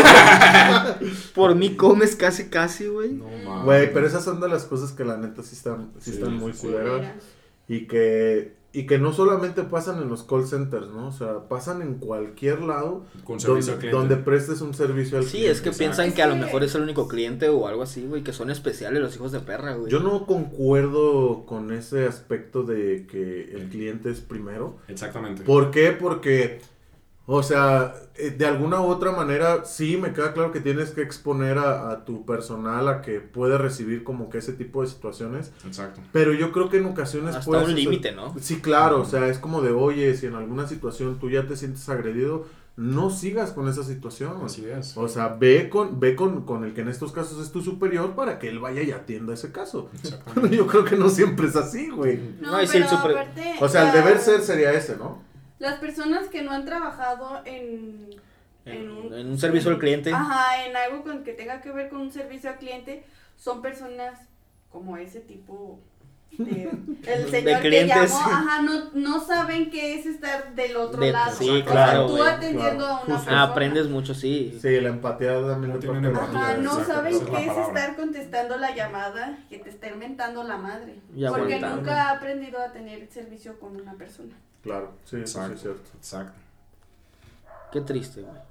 Speaker 3: Por mí comes casi, casi, güey.
Speaker 2: No mames.
Speaker 1: Güey, pero esas son de las cosas que la neta sí están, sí
Speaker 2: Sí,
Speaker 1: están muy
Speaker 2: sí,
Speaker 1: culeras. Y que, y que no solamente pasan en los call centers, ¿no? O sea, pasan en cualquier lado
Speaker 2: Con servicio
Speaker 1: donde,
Speaker 2: al cliente.
Speaker 1: donde prestes un servicio al
Speaker 3: Sí,
Speaker 1: cliente.
Speaker 3: es que
Speaker 2: Exacto.
Speaker 3: piensan que a lo mejor es el único cliente o algo así, güey. Que son especiales los hijos de perra, güey.
Speaker 1: Yo no concuerdo con ese aspecto de que el cliente es primero.
Speaker 2: Exactamente.
Speaker 1: ¿Por qué? Porque, o sea, eh, de alguna u otra manera, sí me queda claro que tienes que exponer a, a tu personal a que puede recibir como que ese tipo de situaciones.
Speaker 2: Exacto.
Speaker 1: Pero yo creo que en ocasiones
Speaker 3: Hasta
Speaker 1: puedes
Speaker 3: un
Speaker 1: hacer-
Speaker 3: límite, ¿no?
Speaker 1: Sí, claro, o sea, es como de, oye, si en alguna situación tú ya te sientes agredido, no sigas con esa situación. güey.
Speaker 2: Así es.
Speaker 1: O sea, ve con ve con, con el que en estos casos es tu superior para que él vaya y atienda ese caso.
Speaker 2: Exactamente.
Speaker 1: Yo creo que no siempre es así, güey.
Speaker 4: No,
Speaker 3: No, y si
Speaker 4: pero
Speaker 3: el super-
Speaker 4: aparte,
Speaker 1: O sea, el
Speaker 4: la-
Speaker 1: deber ser sería ese, ¿no?
Speaker 4: Las personas que no han trabajado en,
Speaker 3: En, en un servicio al cliente.
Speaker 4: Ajá, en algo con que tenga que ver con un servicio al cliente, son personas como ese tipo de... El señor que
Speaker 3: clientes.
Speaker 4: llamó, ajá, no, no saben qué es estar del otro
Speaker 3: De-
Speaker 4: lado.
Speaker 3: sí,
Speaker 4: O sea,
Speaker 3: claro,
Speaker 4: tú
Speaker 3: güey,
Speaker 4: atendiendo
Speaker 1: claro,
Speaker 4: a una
Speaker 1: justo.
Speaker 4: persona.
Speaker 3: Ah, aprendes mucho, sí.
Speaker 1: Sí, la empatía también
Speaker 2: No
Speaker 1: le
Speaker 2: tienen
Speaker 1: toca-
Speaker 2: empatía.
Speaker 4: Ajá, no
Speaker 2: Exacto,
Speaker 4: saben
Speaker 2: esa es la
Speaker 4: qué es
Speaker 2: palabra.
Speaker 4: estar contestando la llamada que te está inventando la madre.
Speaker 3: Y
Speaker 4: Porque
Speaker 3: aguantando.
Speaker 4: nunca ha aprendido a tener servicio con una persona.
Speaker 1: Claro, sí, eso sí
Speaker 2: Exacto.
Speaker 1: es cierto.
Speaker 2: Exacto.
Speaker 3: Qué triste, güey.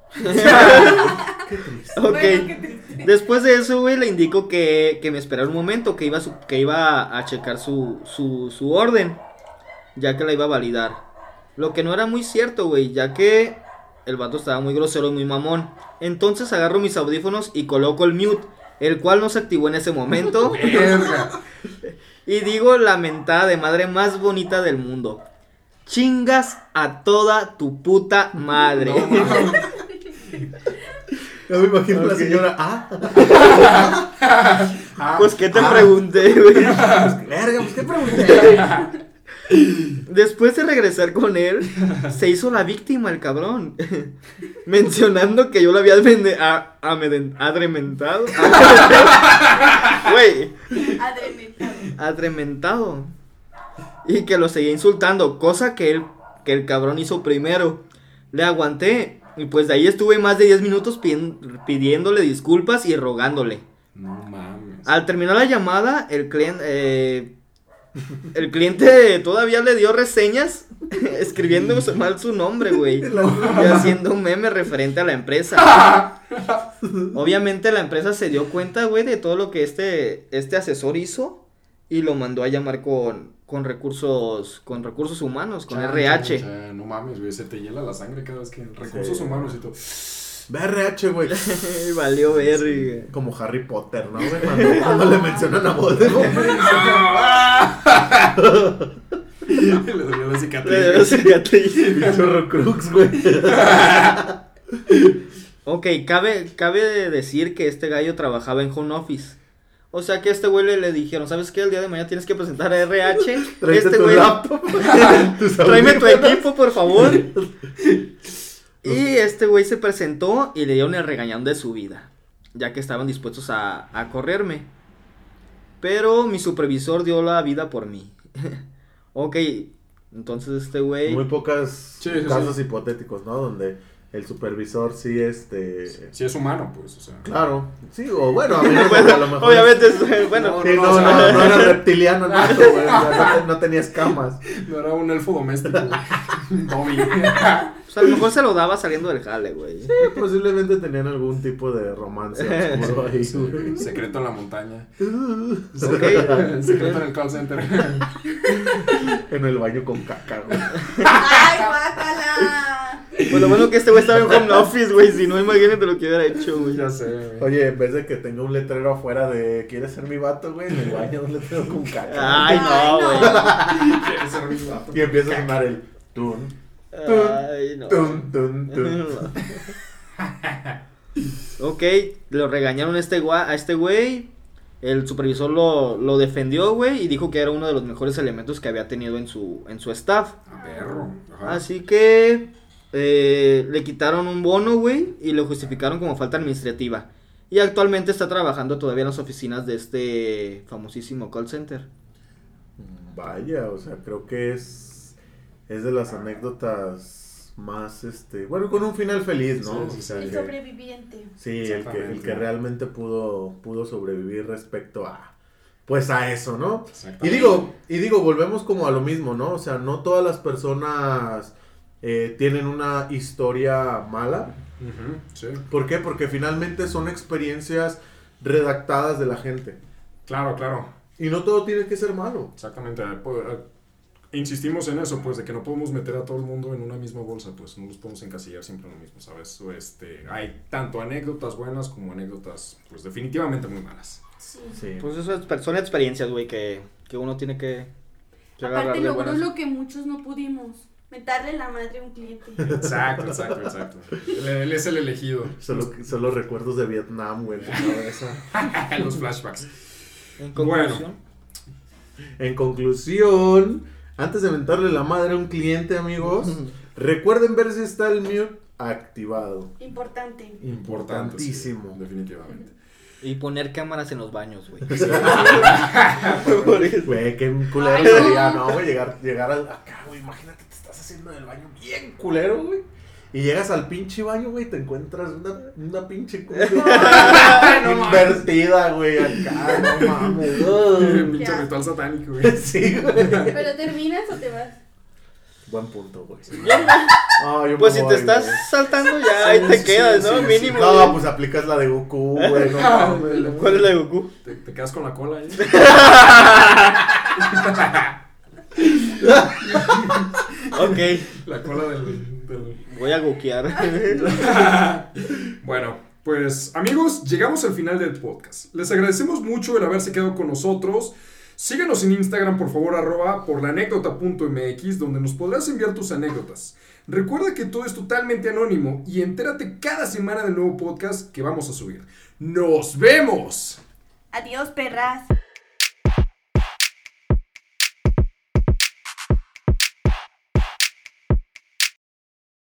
Speaker 1: Qué triste.
Speaker 3: Ok.
Speaker 4: Bueno, qué triste.
Speaker 3: Después de eso, güey, le indico que, que me esperara un momento, que iba, a su- que iba a checar su, su, su orden, ya que la iba a validar. Lo que no era muy cierto, güey, ya que el vato estaba muy grosero y muy mamón. Entonces agarro mis audífonos y coloco el mute, el cual no se activó en ese momento.
Speaker 2: Verga.
Speaker 3: Y digo la mentada de madre más bonita del mundo. Chingas a toda tu puta madre.
Speaker 2: No, mames.
Speaker 1: Yo me imagino
Speaker 3: Ok.
Speaker 1: la señora, ah,
Speaker 2: Ah,
Speaker 3: Pues qué te
Speaker 1: Ah.
Speaker 3: pregunté, güey.
Speaker 1: verga, pues qué pregunté.
Speaker 3: Después de regresar con él, se hizo la víctima el cabrón. Mencionando que yo lo había advende- a- ameden- adrementado. Güey,
Speaker 4: Adrementado.
Speaker 3: adrementado. Y que lo seguía insultando, cosa que él, que el cabrón hizo primero. Le aguanté. Y pues de ahí estuve más de diez minutos pidi- pidiéndole disculpas y rogándole.
Speaker 2: No mames.
Speaker 3: Al terminar la llamada, el cliente, eh, el cliente todavía le dio reseñas escribiendo mal su nombre, güey, y haciendo un meme referente a la empresa. Obviamente la empresa se dio cuenta, güey, de todo lo que este, este asesor hizo y lo mandó a llamar con, con recursos, con recursos humanos, con
Speaker 2: Chan,
Speaker 3: R H.
Speaker 2: chan, chan. No mames, güey, se te hiela la sangre cada vez que recursos
Speaker 1: Sí.
Speaker 2: humanos y todo.
Speaker 1: R H, güey.
Speaker 3: Valió verga.
Speaker 1: Como Harry Potter, ¿no, güey? Cuando, cuando le mencionan a Voldemort.
Speaker 2: Le dolió la cicatriz.
Speaker 3: Le dio cicatriz.
Speaker 1: Pinche Horrocrux, güey.
Speaker 3: Ok, cabe, cabe decir que este gallo trabajaba en home office. O sea que a este güey le, le dijeron, ¿sabes qué? El día de mañana tienes que presentar a R H.
Speaker 1: Tráete
Speaker 3: Este
Speaker 1: tu
Speaker 3: güey,
Speaker 1: laptop. tus
Speaker 3: tráeme tu
Speaker 1: audífonos.
Speaker 3: equipo, por favor. Y este güey se presentó y le dieron el regañón de su vida, ya que estaban dispuestos a, a correrme. Pero mi supervisor dio la vida por mí. Ok, entonces este güey...
Speaker 1: Muy pocas
Speaker 2: Sí, sí,
Speaker 1: casos
Speaker 2: sí.
Speaker 1: hipotéticos, ¿no? Donde el supervisor sí, este...
Speaker 2: Si es humano, pues, o sea.
Speaker 1: Claro, sí, o bueno, a, menos
Speaker 3: Bueno,
Speaker 1: que a lo mejor...
Speaker 3: obviamente, es- bueno,
Speaker 1: Sí,
Speaker 2: No,
Speaker 1: no,
Speaker 2: o
Speaker 1: no,
Speaker 2: sea-
Speaker 1: no era reptiliano, no, güey, no, no tenía escamas.
Speaker 2: No era un elfo doméstico. Dobby.
Speaker 3: pues a lo mejor se lo daba saliendo del jale, güey.
Speaker 1: Sí, posiblemente tenían algún tipo de romance oscuro ahí, güey.
Speaker 2: Secreto en la montaña.
Speaker 3: Ok.
Speaker 2: Secreto en el call center.
Speaker 1: En el baño con caca, güey.
Speaker 4: ¡Ay, guácala!
Speaker 3: Pues lo bueno que este güey estaba en home office, güey. Si no, imagínate lo que hubiera hecho, güey.
Speaker 2: Ya sé, güey.
Speaker 1: Oye, en vez de que tenga un letrero afuera de ¿quieres ser mi vato, güey? En el baño un letrero con caca.
Speaker 3: Ay, no, güey.
Speaker 2: ¿Quieres ser mi vato?
Speaker 1: Y empieza a sonar el tun,
Speaker 3: Ay, no.
Speaker 1: tun, tun, tun.
Speaker 3: Ok, lo regañaron a este, gua- a este güey. El supervisor lo, lo defendió, güey, y dijo que era uno de los mejores elementos que había tenido en su, en su staff.
Speaker 2: A perro. Ajá.
Speaker 3: Así que eh, le quitaron un bono, güey, y lo justificaron como falta administrativa. Y actualmente está trabajando todavía en las oficinas de este famosísimo call center.
Speaker 1: Vaya, o sea, creo que es es de las anécdotas más, este, bueno, con un final feliz, ¿no?
Speaker 2: Sí, sí,
Speaker 1: O sea,
Speaker 4: El
Speaker 1: que-
Speaker 4: sobreviviente.
Speaker 1: sí, el que, el
Speaker 2: Exactamente.
Speaker 1: que realmente pudo, pudo sobrevivir respecto a, pues a eso, ¿no? Y
Speaker 2: Exactamente.
Speaker 1: digo, y digo, volvemos como a lo mismo, ¿no? O sea, no todas las personas eh, tienen una historia mala.
Speaker 2: Ujú, sí.
Speaker 1: ¿Por qué? Porque finalmente son experiencias redactadas de la gente.
Speaker 2: Claro, claro.
Speaker 1: Y no todo tiene que ser malo.
Speaker 2: Exactamente. Pues, eh, insistimos en eso, pues, de que no podemos meter a todo el mundo en una misma bolsa, pues, no los podemos encasillar siempre en lo mismo, ¿sabes? O este, hay tanto anécdotas buenas como anécdotas, pues, definitivamente muy malas.
Speaker 4: Sí.
Speaker 1: Sí.
Speaker 3: Pues eso es- son experiencias, güey, que, que uno tiene que, que
Speaker 4: Aparte,
Speaker 3: agarrarle
Speaker 4: lo bueno es
Speaker 3: buenas.
Speaker 4: lo que muchos no pudimos. Meterle la madre a un cliente.
Speaker 2: Exacto, exacto, exacto. Él, él es el elegido.
Speaker 1: Solo, solo recuerdos de Vietnam, güey, en tu cabeza.
Speaker 2: Los flashbacks.
Speaker 3: En conclusión,
Speaker 1: En conclusión, antes de mentarle la madre a un cliente, amigos, recuerden ver si está el mute activado.
Speaker 4: Importante.
Speaker 1: Importantísimo.
Speaker 2: Sí, definitivamente.
Speaker 3: y poner cámaras en los baños, güey.
Speaker 1: Güey, qué culero
Speaker 4: Ay,
Speaker 1: sería,
Speaker 4: no.
Speaker 1: ¿no, güey? Llegar, llegar al, acá, güey, imagínate, te estás haciendo del baño bien culero, güey. Y llegas al pinche baño, güey, te encuentras una, una pinche culo invertida, güey, acá, no mames.
Speaker 2: Pinche
Speaker 4: Ya.
Speaker 2: ritual satánico, güey.
Speaker 1: Sí, güey.
Speaker 4: ¿Pero terminas o te vas?
Speaker 1: Buen punto, güey. No, yo me
Speaker 3: Pues si
Speaker 1: voy,
Speaker 3: te estás
Speaker 1: güey.
Speaker 3: saltando ya, ahí
Speaker 2: Sí,
Speaker 3: te
Speaker 2: sí,
Speaker 3: quedas,
Speaker 2: sí,
Speaker 3: ¿no?
Speaker 2: sí,
Speaker 3: Mínimo.
Speaker 1: No,
Speaker 3: güey.
Speaker 1: pues aplicas la de Goku, güey, no mames.
Speaker 3: ¿Cuál es la de Goku?
Speaker 2: Te, te quedas con la cola ahí.
Speaker 3: Ok.
Speaker 2: La cola del... del...
Speaker 3: Voy a goquear.
Speaker 2: Bueno, pues amigos, llegamos al final del podcast. Les agradecemos mucho el haberse quedado con nosotros. Síguenos en Instagram, por favor, arroba por la anécdota punto m x, donde nos podrás enviar tus anécdotas. Recuerda que todo es totalmente anónimo y entérate cada semana del nuevo podcast que vamos a subir. ¡Nos vemos!
Speaker 4: Adiós, perras.